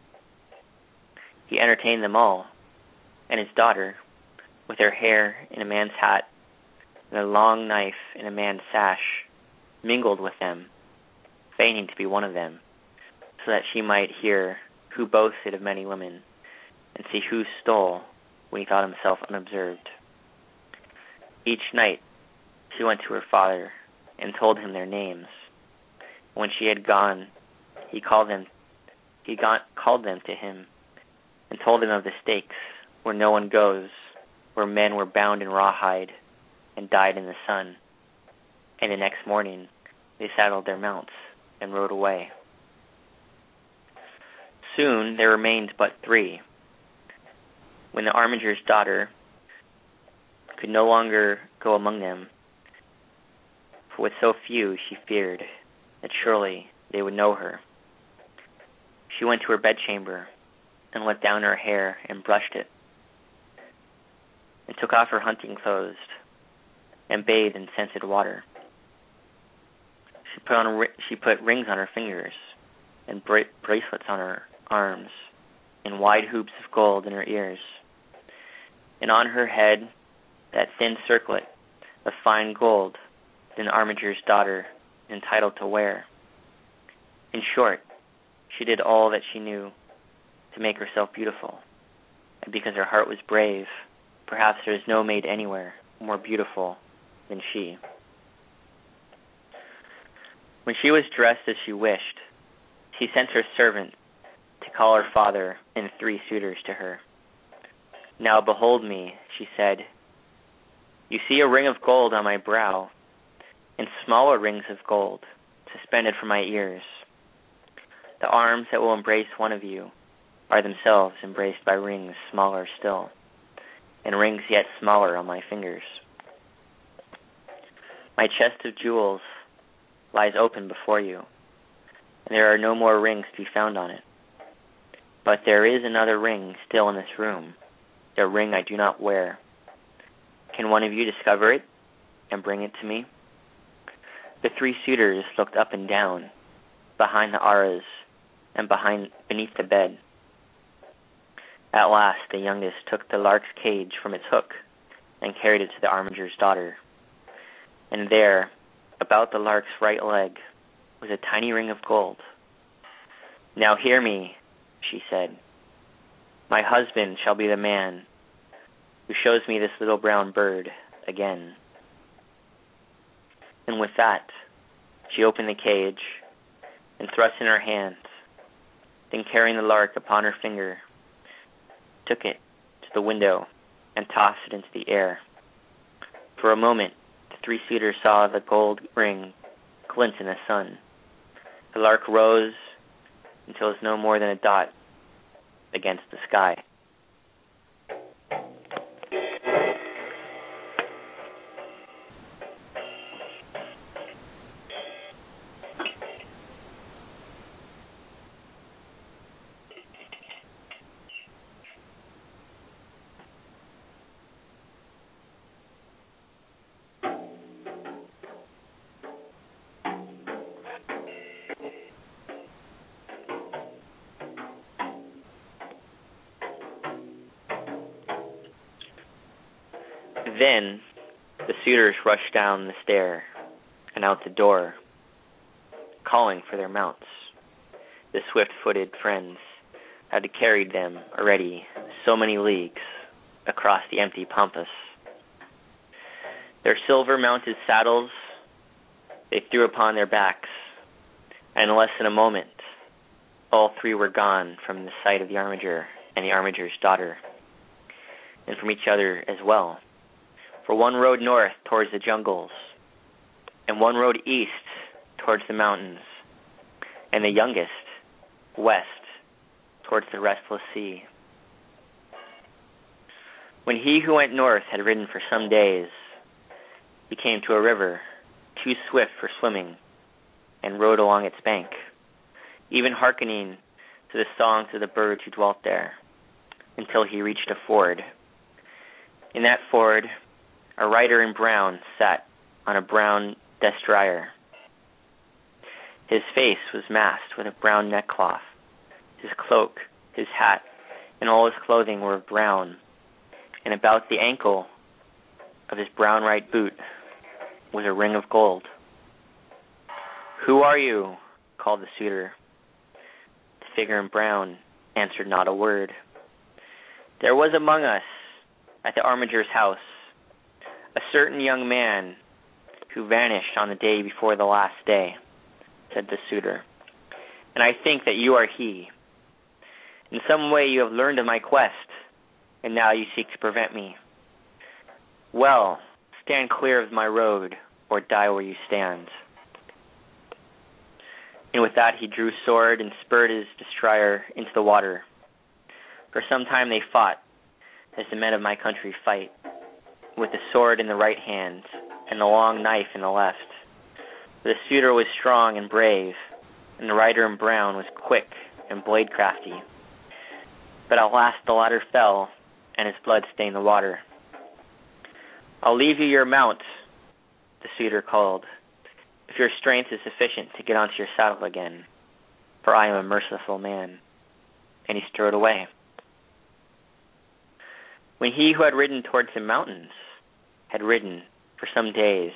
He entertained them all, and his daughter, with her hair in a man's hat and a long knife in a man's sash, mingled with them, feigning to be one of them, so that she might hear who boasted of many women, and see who stole when he thought himself unobserved. Each night she went to her father and told him their names. When she had gone, he called them he got, called them to him and told them of the stakes where no one goes, where men were bound in rawhide and died in the sun. And the next morning they saddled their mounts and rode away. Soon there remained but three. When the armiger's daughter could no longer go among them, for with so few she feared that surely they would know her, she went to her bedchamber and let down her hair and brushed it. and took off her hunting clothes and bathed in scented water. She put on she put rings on her fingers and bra- bracelets on her arms and wide hoops of gold in her ears, and on her head that thin circlet of fine gold that an armiger's daughter is entitled to wear. In short, she did all that she knew to make herself beautiful, and because her heart was brave, perhaps there is no maid anywhere more beautiful than she. When she was dressed as she wished, she sent her servant to call her father and three suitors to her. Now behold me, she said. You see a ring of gold on my brow, and smaller rings of gold suspended from my ears. The arms that will embrace one of you are themselves embraced by rings smaller still, and rings yet smaller on my fingers. My chest of jewels lies open before you, and there are no more rings to be found on it. But there is another ring still in this room, the ring I do not wear. Can one of you discover it and bring it to me? The three suitors looked up and down, behind the arras and behind beneath the bed. At last, the youngest took the lark's cage from its hook and carried it to the armiger's daughter. And there, about the lark's right leg, was a tiny ring of gold. Now hear me, she said. My husband shall be the man who shows me this little brown bird again. And with that, she opened the cage and thrust in her hand, then carrying the lark upon her finger, took it to the window and tossed it into the air. For a moment, the three suitors saw the gold ring glint in the sun. The lark rose until it was no more than a dot against the sky. Then the suitors rushed down the stair and out the door, calling for their mounts. The swift-footed friends had carried them already so many leagues across the empty pampas. Their silver-mounted saddles they threw upon their backs, and in less than a moment, all three were gone from the sight of the armiger and the armiger's daughter, and from each other as well. For one rode north towards the jungles, and one rode east towards the mountains, and the youngest west towards the restless sea. When he who went north had ridden for some days, he came to a river too swift for swimming, and rode along its bank, even hearkening to the songs of the birds who dwelt there, until he reached a ford. In that ford, a rider in brown sat on a brown destrier. His face was masked with a brown neckcloth. His cloak, his hat, and all his clothing were of brown, and about the ankle of his brown right boot was a ring of gold. "Who are you?" called the suitor. The figure in brown answered not a word. "There was among us at the armiger's house a certain young man who vanished on the day before the last day," said the suitor, "and I think that you are he. In some way you have learned of my quest, and now you seek to prevent me. Well, stand clear of my road, or die where you stand." And with that he drew sword and spurred his destrier into the water. For some time they fought, as the men of my country fight, with the sword in the right hand and the long knife in the left. The suitor was strong and brave, and the rider in brown was quick and blade-crafty. But at last the latter fell, and his blood stained the water. I'll leave you your mount, the suitor called, if your strength is sufficient to get onto your saddle again, for I am a merciful man. And he strode away. When he who had ridden towards the mountains had ridden for some days,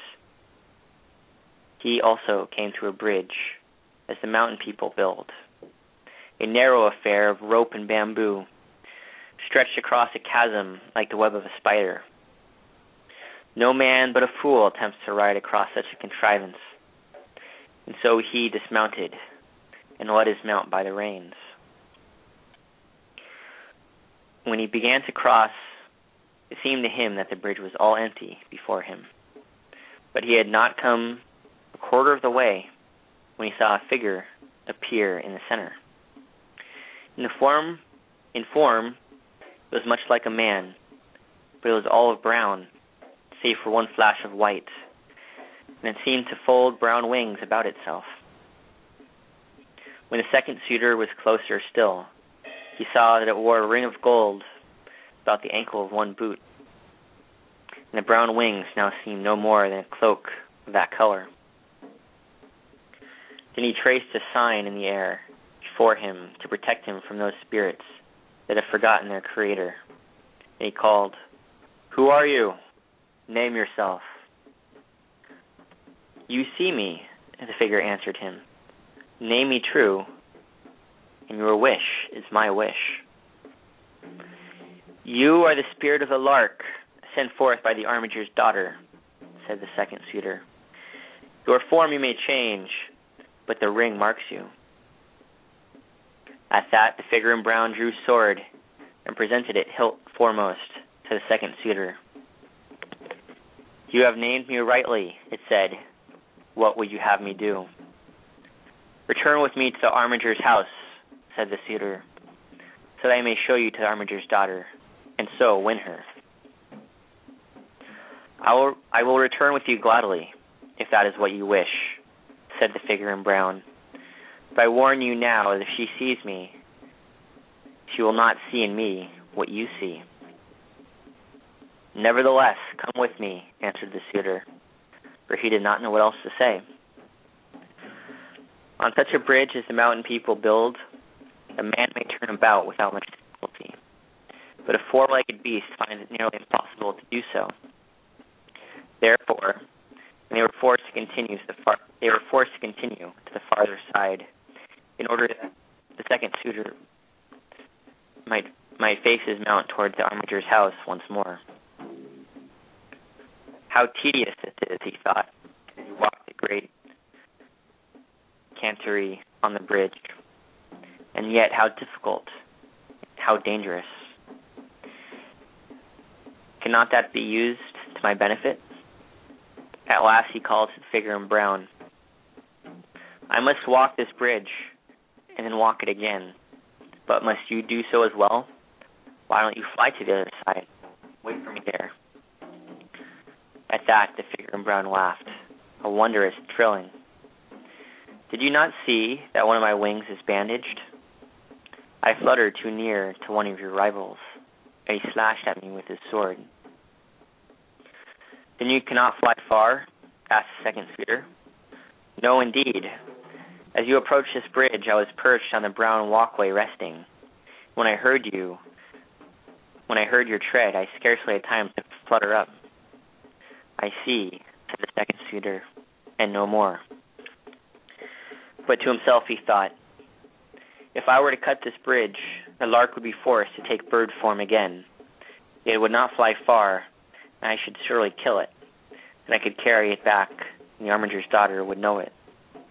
he also came to a bridge, as the mountain people build, a narrow affair of rope and bamboo, stretched across a chasm like the web of a spider. No man but a fool attempts to ride across such a contrivance, and so he dismounted and led his mount by the reins. When he began to cross, it seemed to him that the bridge was all empty before him, but he had not come a quarter of the way when he saw a figure appear in the center. In the form, in form, it was much like a man, but it was olive brown, save for one flash of white, and it seemed to fold brown wings about itself. When the second suitor was closer still, he saw that it wore a ring of gold about the ankle of one boot, and the brown wings now seemed no more than a cloak of that color. Then he traced a sign in the air before him to protect him from those spirits that have forgotten their Creator. And he called, "Who are you? Name yourself." "You see me," the figure answered him. "Name me true, and your wish is my wish." "You are the spirit of the lark, sent forth by the armiger's daughter," said the second suitor. "Your form you may change, but the ring marks you." At that, the figure in brown drew sword and presented it hilt foremost to the second suitor. "You have named me rightly," it said. "What would you have me do?" "Return with me to the armiger's house," said the suitor, "so that I may show you to the armiger's daughter, and so win her." I will, I will return with you gladly, if that is what you wish," said the figure in brown. "But I warn you now that if she sees me, she will not see in me what you see." "Nevertheless, come with me," answered the suitor, for he did not know what else to say. On such a bridge as the mountain people build, a man may turn about without much difficulty, but a four-legged beast finds it nearly impossible to do so. Therefore, when they were forced to continue to the far, they were forced to continue to the farther side, in order that the second suitor might might face his mount towards the armiger's house once more. How tedious it is, he thought, as he walked the great cantery on the bridge, and yet how difficult, how dangerous. Cannot that be used to my benefit? At last he called to the figure in brown. "I must walk this bridge, and then walk it again. But must you do so as well? Why don't you fly to the other side? Wait for me there." At that, the figure in brown laughed, a wondrous trilling. "Did you not see that one of my wings is bandaged? I fluttered too near to one of your rivals, and he slashed at me with his sword." "Then you cannot fly far?" asked the second suitor. "No, indeed. As you approached this bridge, I was perched on the brown walkway resting. When I heard you, when I heard your tread, I scarcely had time to flutter up." "I see," said the second suitor, "and no more." But to himself he thought, "If I were to cut this bridge, the lark would be forced to take bird form again. It would not fly far, and I should surely kill it, and I could carry it back, and the armiger's daughter would know it."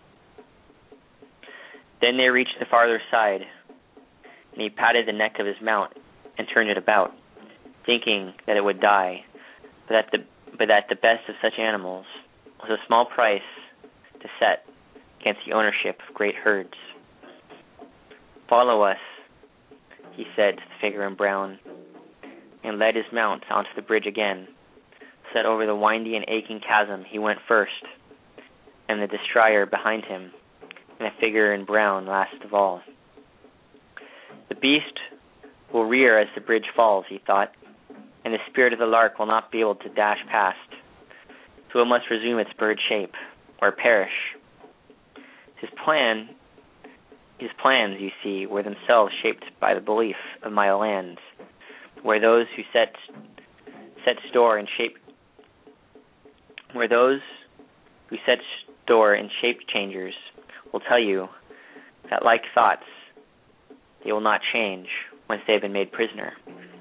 Then they reached the farther side, and he patted the neck of his mount and turned it about, thinking that it would die, but that the, but that the best of such animals was a small price to set against the ownership of great herds. "Follow us," he said to the figure in brown, and led his mount onto the bridge again, so that over the windy and aching chasm he went first, and the destrier behind him, and the figure in brown last of all. The beast will rear as the bridge falls, he thought, and the spirit of the lark will not be able to dash past, so it must resume its bird shape, or perish. His plan, his plans, you see, were themselves shaped by the belief of my land, where those who set set store in shape, where those who set store in shape changers will tell you that, like thoughts, they will not change once they have been made prisoner.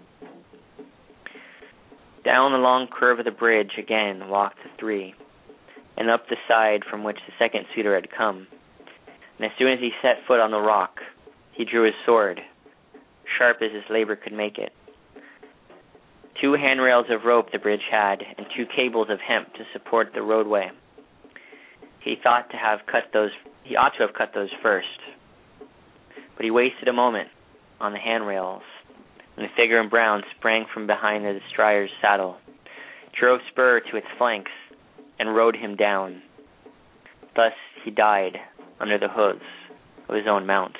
Down the long curve of the bridge again walked the three, and up the side from which the second suitor had come. And as soon as he set foot on the rock, he drew his sword, sharp as his labor could make it. Two handrails of rope the bridge had, and two cables of hemp to support the roadway. He thought to have cut those. He ought to have cut those first, but he wasted a moment on the handrails, and the figure in brown sprang from behind the destrier's saddle, drove spur to its flanks, and rode him down. Thus he died under the hooves of his own mount.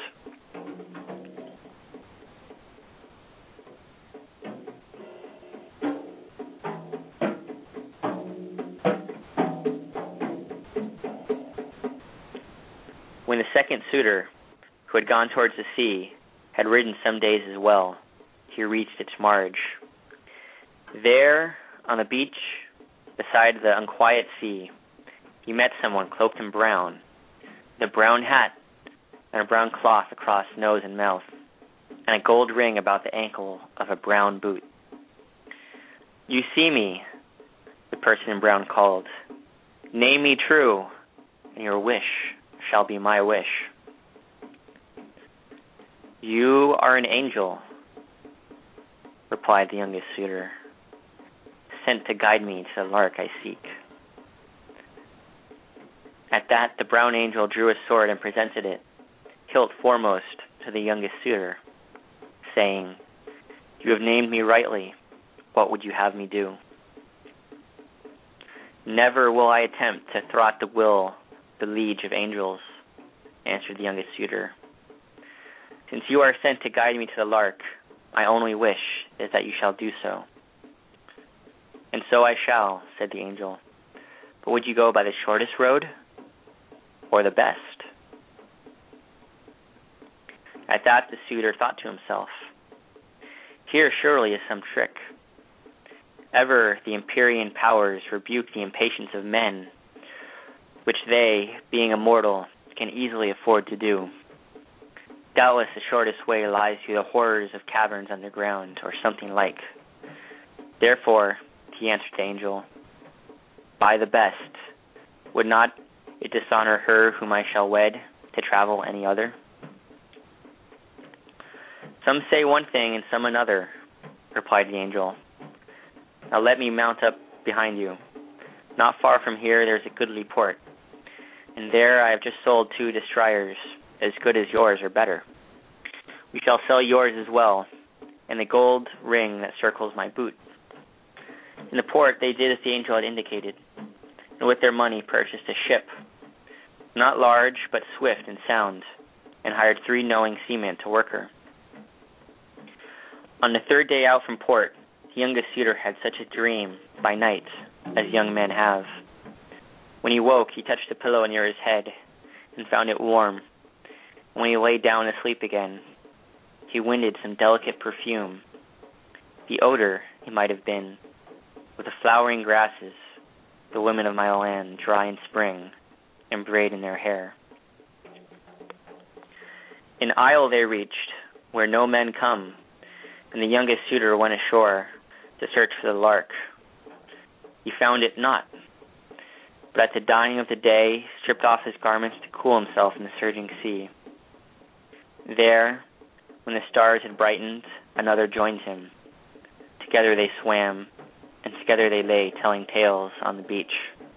When the second suitor, who had gone towards the sea, had ridden some days as well, he reached its marge. There, on the beach, beside the unquiet sea, he met someone cloaked in brown, with a brown hat and a brown cloth across nose and mouth, and a gold ring about the ankle of a brown boot. "You see me," the person in brown called. "Name me true, and your wish shall be my wish." "You are an angel," replied the youngest suitor, "sent to guide me to the lark I seek." At that, the brown angel drew a sword and presented it, hilt foremost, to the youngest suitor, saying, "You have named me rightly. What would you have me do?" "Never will I attempt to thwart the will, the liege of angels," answered the youngest suitor. "Since you are sent to guide me to the lark, my only wish is that you shall do so." "And so I shall," said the angel. "But would you go by the shortest road, or the best?" At that the suitor thought to himself, "Here surely is some trick. Ever the Empyrean powers rebuke the impatience of men, which they, being immortal, can easily afford to do. Doubtless the shortest way lies through the horrors of caverns underground, or something like. Therefore," he answered the angel, "by the best, would not it dishonor her whom I shall wed to travel any other?" "Some say one thing and some another," replied the angel. "Now let me mount up behind you. Not far from here there is a goodly port, and there I have just sold two destriers, as good as yours or better. We shall sell yours as well, and the gold ring that circles my boot." In the port they did as the angel had indicated, and with their money purchased a ship, not large but swift and sound, and hired three knowing seamen to work her. On the third day out from port, the youngest suitor had such a dream by night as young men have. When he woke, he touched the pillow near his head and found it warm. When he lay down to sleep again, he winded some delicate perfume. The odor, it might have been, with the flowering grasses the women of my land dry in spring and braid in their hair. An isle they reached, where no men come, and the youngest suitor went ashore to search for the lark. He found it not, but at the dawning of the day stripped off his garments to cool himself in the surging sea. There, when the stars had brightened, another joined him. Together they swam, and together they lay telling tales on the beach.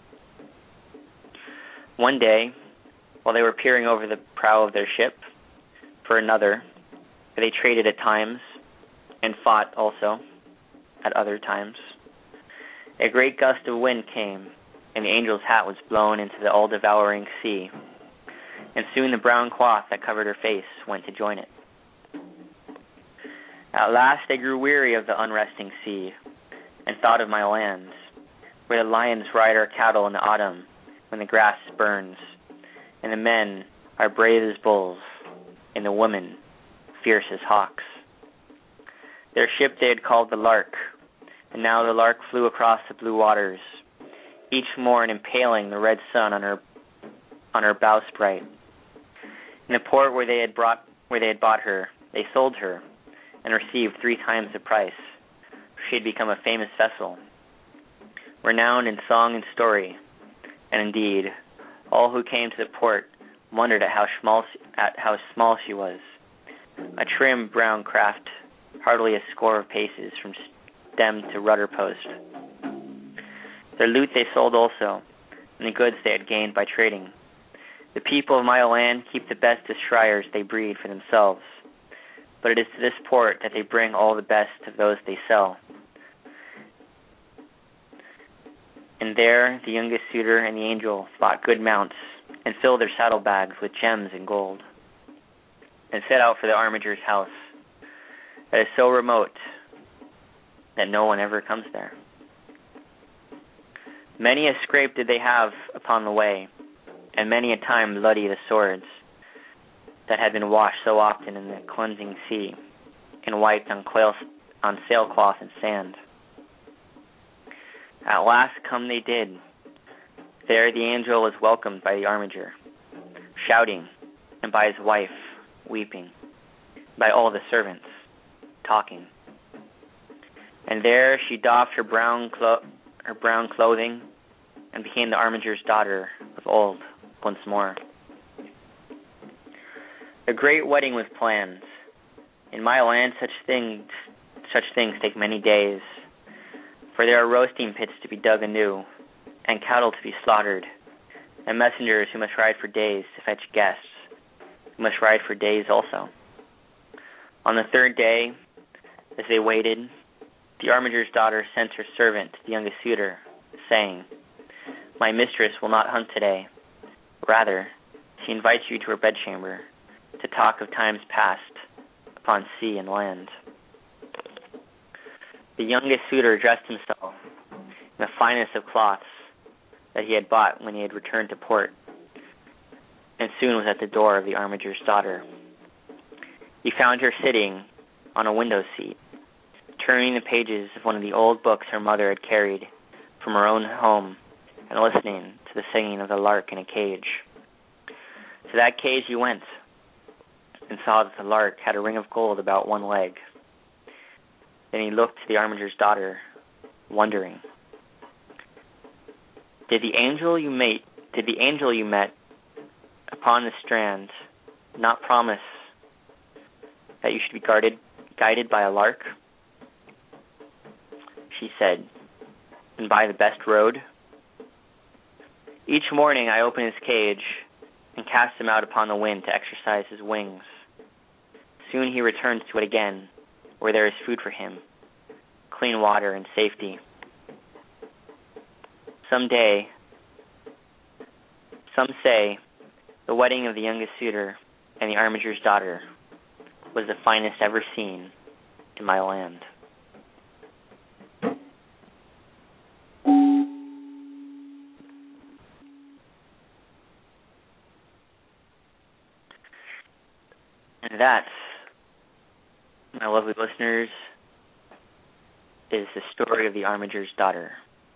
One day, while they were peering over the prow of their ship for another, they traded at times, and fought also at other times, a great gust of wind came, and the angel's hat was blown into the all-devouring sea, and soon the brown cloth that covered her face went to join it. At last they grew weary of the unresting sea, and thought of my lands, where the lions ride our cattle in the autumn when the grass burns, and the men are brave as bulls, and the women fierce as hawks. Their ship they had called the Lark, and now the Lark flew across the blue waters, each morn impaling the red sun on her on her bowsprit. In the port where they had brought where they had bought her, they sold her, and received three times the price. She had become a famous vessel, renowned in song and story, and indeed, all who came to the port wondered at how small at how small she was, a trim brown craft, hardly a score of paces from stem to rudder post. Their loot they sold also, and the goods they had gained by trading. The people of my land keep the best destriers they breed for themselves, but it is to this port that they bring all the best of those they sell. And there the youngest suitor and the angel bought good mounts and filled their saddlebags with gems and gold, and set out for the armiger's house that is so remote that no one ever comes there. Many a scrape did they have upon the way, and many a time bloody the swords that had been washed so often in the cleansing sea and wiped on, quail, on sailcloth and sand. At last come they did. There the angel was welcomed by the armiger, shouting, and by his wife, weeping, by all the servants, talking. And there she doffed her brown clo- her brown clothing and became the armiger's daughter of old once more. A great wedding was planned. In my land, such things such things take many days, for there are roasting pits to be dug anew, and cattle to be slaughtered, and messengers who must ride for days to fetch guests, who must ride for days also. On the third day, as they waited, the armiger's daughter sent her servant to the youngest suitor, saying, "My mistress will not hunt today. Rather, she invites you to her bedchamber to talk of times past upon sea and land." The youngest suitor dressed himself in the finest of cloths that he had bought when he had returned to port, and soon was at the door of the armiger's daughter. He found her sitting on a window seat, turning the pages of one of the old books her mother had carried from her own home, and listening to the singing of the lark in a cage. To that cage he went, and saw that the lark had a ring of gold about one leg. Then he looked to the armiger's daughter, wondering, Did the angel you met, did the angel you met upon the strand not promise that you should be guarded, guided by a lark? She said, and by the best road? Each morning I open his cage and cast him out upon the wind to exercise his wings. Soon he returns to it again, where there is food for him, clean water and safety. Some day, some say, the wedding of the youngest suitor and the armiger's daughter was the finest ever seen in my land. And that, my lovely listeners, is the story of the armiger's daughter.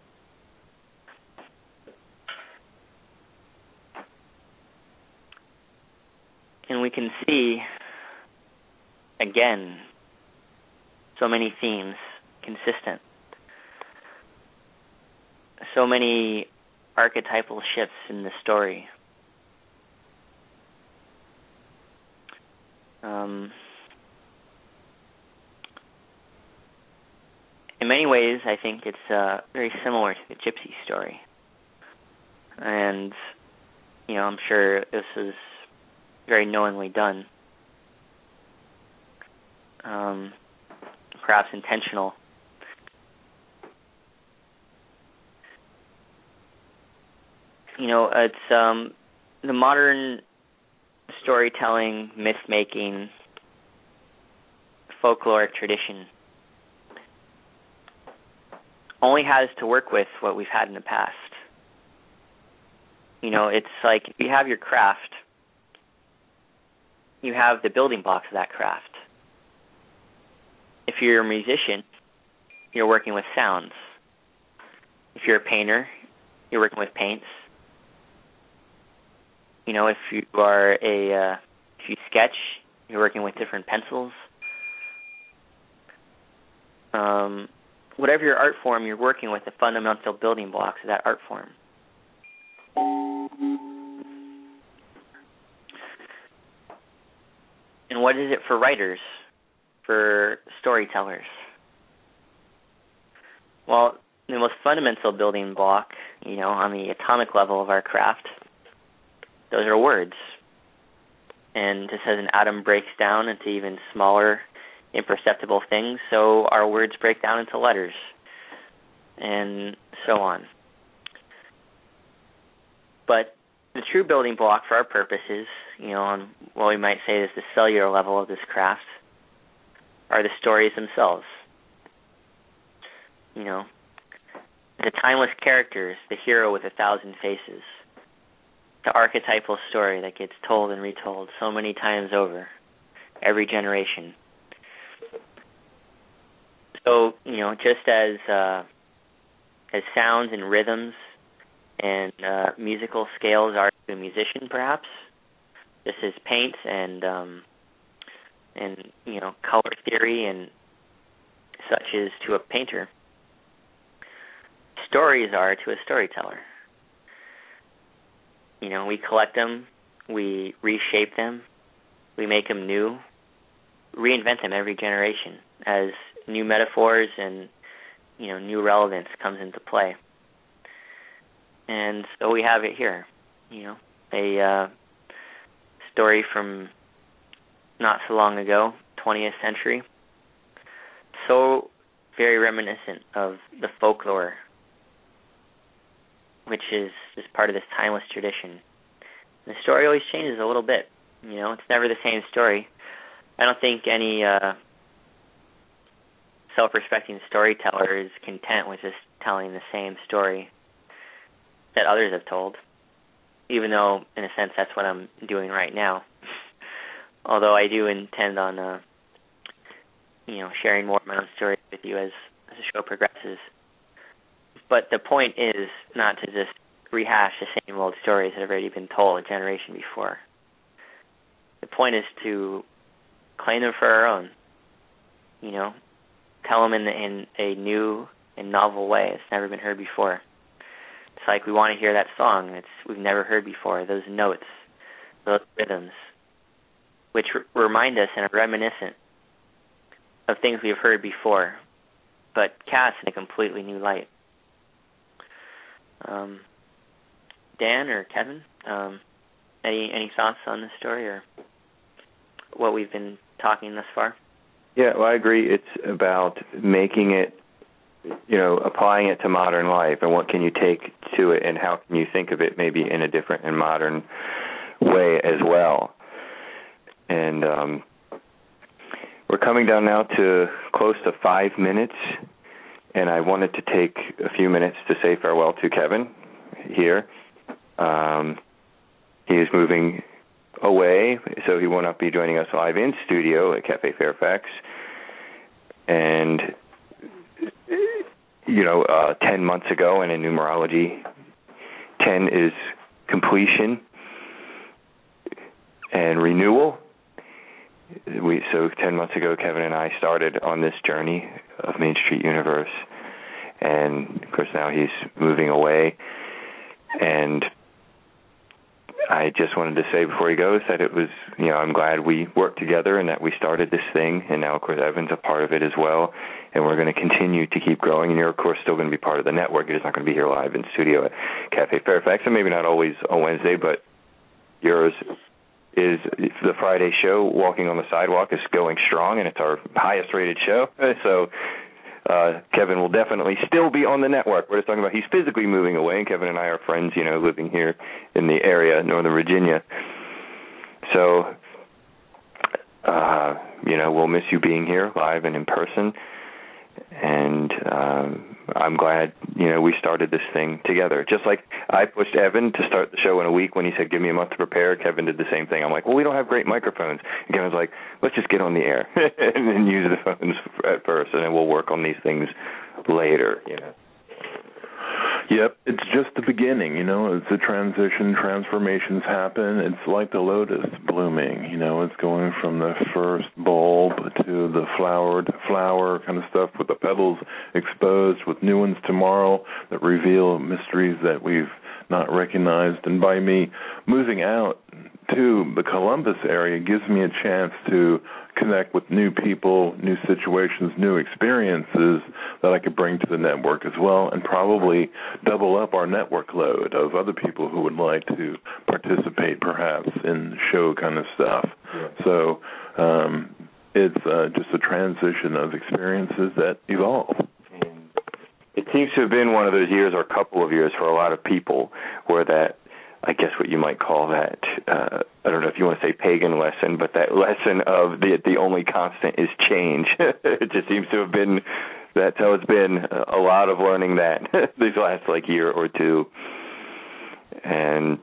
And we can see, again, so many themes consistent. So many archetypal shifts in the story. Um, in many ways, I think it's uh, very similar to the Gypsy story. And, you know, I'm sure this is very knowingly done. Um, perhaps intentional. You know, it's um, the modern storytelling, myth-making, folkloric tradition only has to work with what we've had in the past. You know, it's like if you have your craft, you have the building blocks of that craft. If you're a musician, you're working with sounds. If you're a painter, you're working with paints. You know, if you are a, uh, if you sketch, you're working with different pencils. Um, whatever your art form, you're working with the fundamental building blocks of that art form. And what is it for writers, for storytellers? Well, the most fundamental building block, you know, on the atomic level of our craft, those are words. And just as an atom breaks down into even smaller, imperceptible things, so our words break down into letters, and so on. But the true building block for our purposes, you know, on what we might say is the cellular level of this craft, are the stories themselves. You know, the timeless characters, the hero with a thousand faces, the archetypal story that gets told and retold so many times over, every generation. So, you know, just as uh, as sounds and rhythms and uh, musical scales are to a musician, perhaps, just as paint and um, and you know color theory and such is to a painter, stories are to a storyteller. You know, we collect them, we reshape them, we make them new, reinvent them every generation as new metaphors and, you know, new relevance comes into play. And so we have it here, you know, a uh, story from not so long ago, twentieth century, so very reminiscent of the folklore, which is just part of this timeless tradition. The story always changes a little bit. You know, it's never the same story. I don't think any uh, self-respecting storyteller is content with just telling the same story that others have told, even though, in a sense, that's what I'm doing right now. Although I do intend on, uh, you know, sharing more of my own stories with you as, as the show progresses. But the point is not to just rehash the same old stories that have already been told a generation before. The point is to claim them for our own, you know, tell them in, the, in a new and novel way that's never been heard before. It's like we want to hear that song that's we've never heard before, those notes, those rhythms, which r- remind us and are reminiscent of things we've heard before, but cast in a completely new light. Um, Dan or Kevin, um, any any thoughts on this story or what we've been talking thus far? Yeah, well, I agree. It's about making it, you know, applying it to modern life, and what can you take to it, and how can you think of it maybe in a different and modern way as well. And um, we're coming down now to close to five minutes, and I wanted to take a few minutes to say farewell to Kevin here. Um, he is moving away, so he will not be joining us live in studio at Cafe Fairfax. And, you know, uh, ten months ago, and in numerology, ten is completion and renewal. We so ten months ago, Kevin and I started on this journey of Main Street Universe, and of course now he's moving away. And I just wanted to say before he goes that it was, you know, I'm glad we worked together and that we started this thing, and now, of course, Evan's a part of it as well, and we're going to continue to keep growing, and you're, of course, still going to be part of the network. You're just not going to be here live in studio at Cafe Fairfax, and maybe not always on Wednesday, but yours is the Friday show, Walking on the Sidewalk, is going strong, and it's our highest-rated show, so Uh, Kevin will definitely still be on the network. We're just talking about he's physically moving away, and Kevin and I are friends, you know, living here in the area, Northern Virginia. So, uh, you know, we'll miss you being here live and in person. And um, I'm glad, you know, we started this thing together. Just like I pushed Evan to start the show in a week when he said, give me a month to prepare. Kevin did the same thing. I'm like, well, we don't have great microphones. And Kevin's like, let's just get on the air and then use the phones at first, and then we'll work on these things later, you know. Yep, it's just the beginning, you know. It's a transition, transformations happen. It's like the lotus blooming, you know. It's going from the first bulb to the flowered flower kind of stuff with the petals exposed, with new ones tomorrow that reveal mysteries that we've not recognized. And by me moving out to the Columbus area gives me a chance to connect with new people, new situations, new experiences that I could bring to the network as well, and probably double up our network load of other people who would like to participate perhaps in show kind of stuff. Yeah. So um, it's uh, just a transition of experiences that evolve. It seems to have been one of those years, or a couple of years, for a lot of people where that, I guess what you might call that, uh, I don't know if you want to say pagan lesson, but that lesson of the the only constant is change. It just seems to have been, that's how it's been, a lot of learning that these last like year or two. And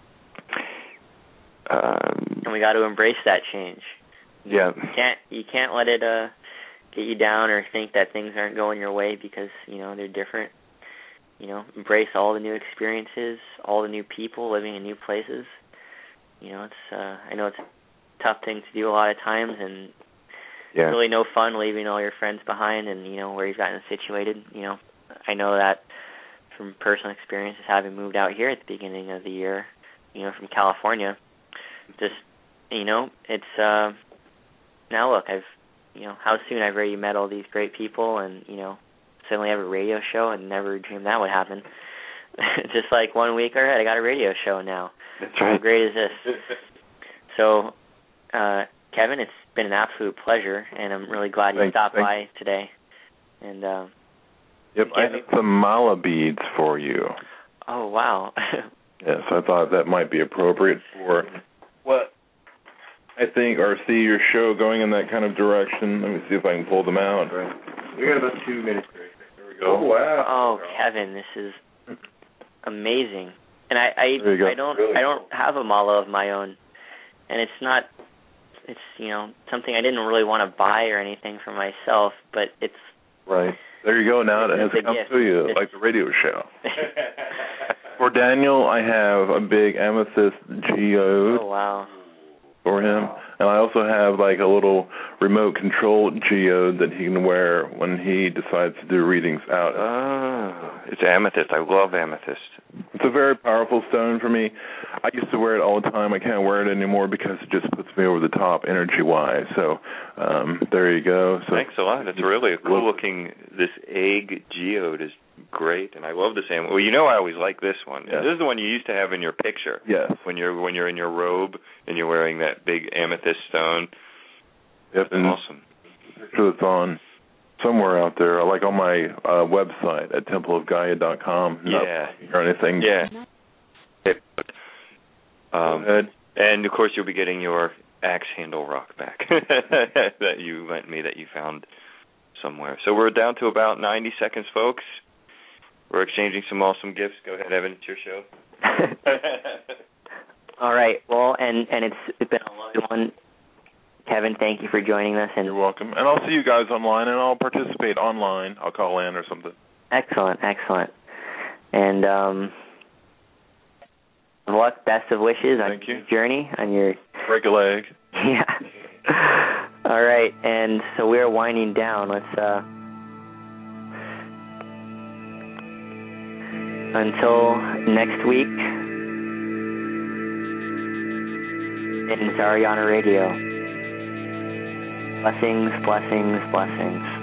um, and we got to embrace that change. Yeah. You can't, you can't let it uh, get you down or think that things aren't going your way because, you know, they're different. You know, embrace all the new experiences, all the new people living in new places. You know, it's uh, I know it's a tough thing to do a lot of times, and yeah. really no fun leaving all your friends behind and, you know, where you've gotten situated. You know, I know that from personal experiences, having moved out here at the beginning of the year, you know, from California. Just, you know, it's, uh, now look, I've, you know, how soon I've already met all these great people and, you know, suddenly have a radio show and never dreamed that would happen. Just like one week, all right, I got a radio show now. That's right. How great is this? So, uh, Kevin, it's been an absolute pleasure, and I'm really glad you thanks, stopped thanks. by today. And uh, Yep, I have some mala beads for you. Oh, wow. Yes, I thought that might be appropriate for what I think, or see your show going in that kind of direction. Let me see if I can pull them out. We got about two minutes. There we go. Oh, wow. Oh, Kevin, this is amazing. And I, I, I don't, really I don't have a mala of my own, and it's not, it's you know something I didn't really want to buy or anything for myself, but it's right. There you go. Now it has come to you it's, like the radio show. For Daniel, I have a big amethyst geode. Oh wow. For him, and I also have like a little remote control geode that he can wear when he decides to do readings out. Oh, it's amethyst. I love amethyst. It's a very powerful stone for me. I used to wear it all the time. I can't wear it anymore because it just puts me over the top energy-wise. So um, there you go. So thanks a lot. It's really a cool-looking. This egg geode is great, and I love the same. Well, you know, I always like this one. Yes. This is the one you used to have in your picture. Yes. When you're when you're in your robe and you're wearing that big amethyst stone. Yep. And awesome. Picture that's on somewhere out there, like on my uh, website at temple of gaia dot com. Yeah. Or anything. Yeah. Um, and of course, you'll be getting your axe handle rock back that you lent me, that you found somewhere. So we're down to about ninety seconds, folks. We're exchanging some awesome gifts. Go ahead, Evan. It's your show. All right. Well, and, and it's, it's been a lovely one. Kevin, thank you for joining us. And you're welcome. And I'll see you guys online, and I'll participate online. I'll call in or something. Excellent, excellent. And um, luck, best of wishes on Thank your you. journey, on your... Break a leg. Yeah. All right, and so we're winding down. Let's, uh... until next week, in Zariana Radio. Blessings, blessings, blessings.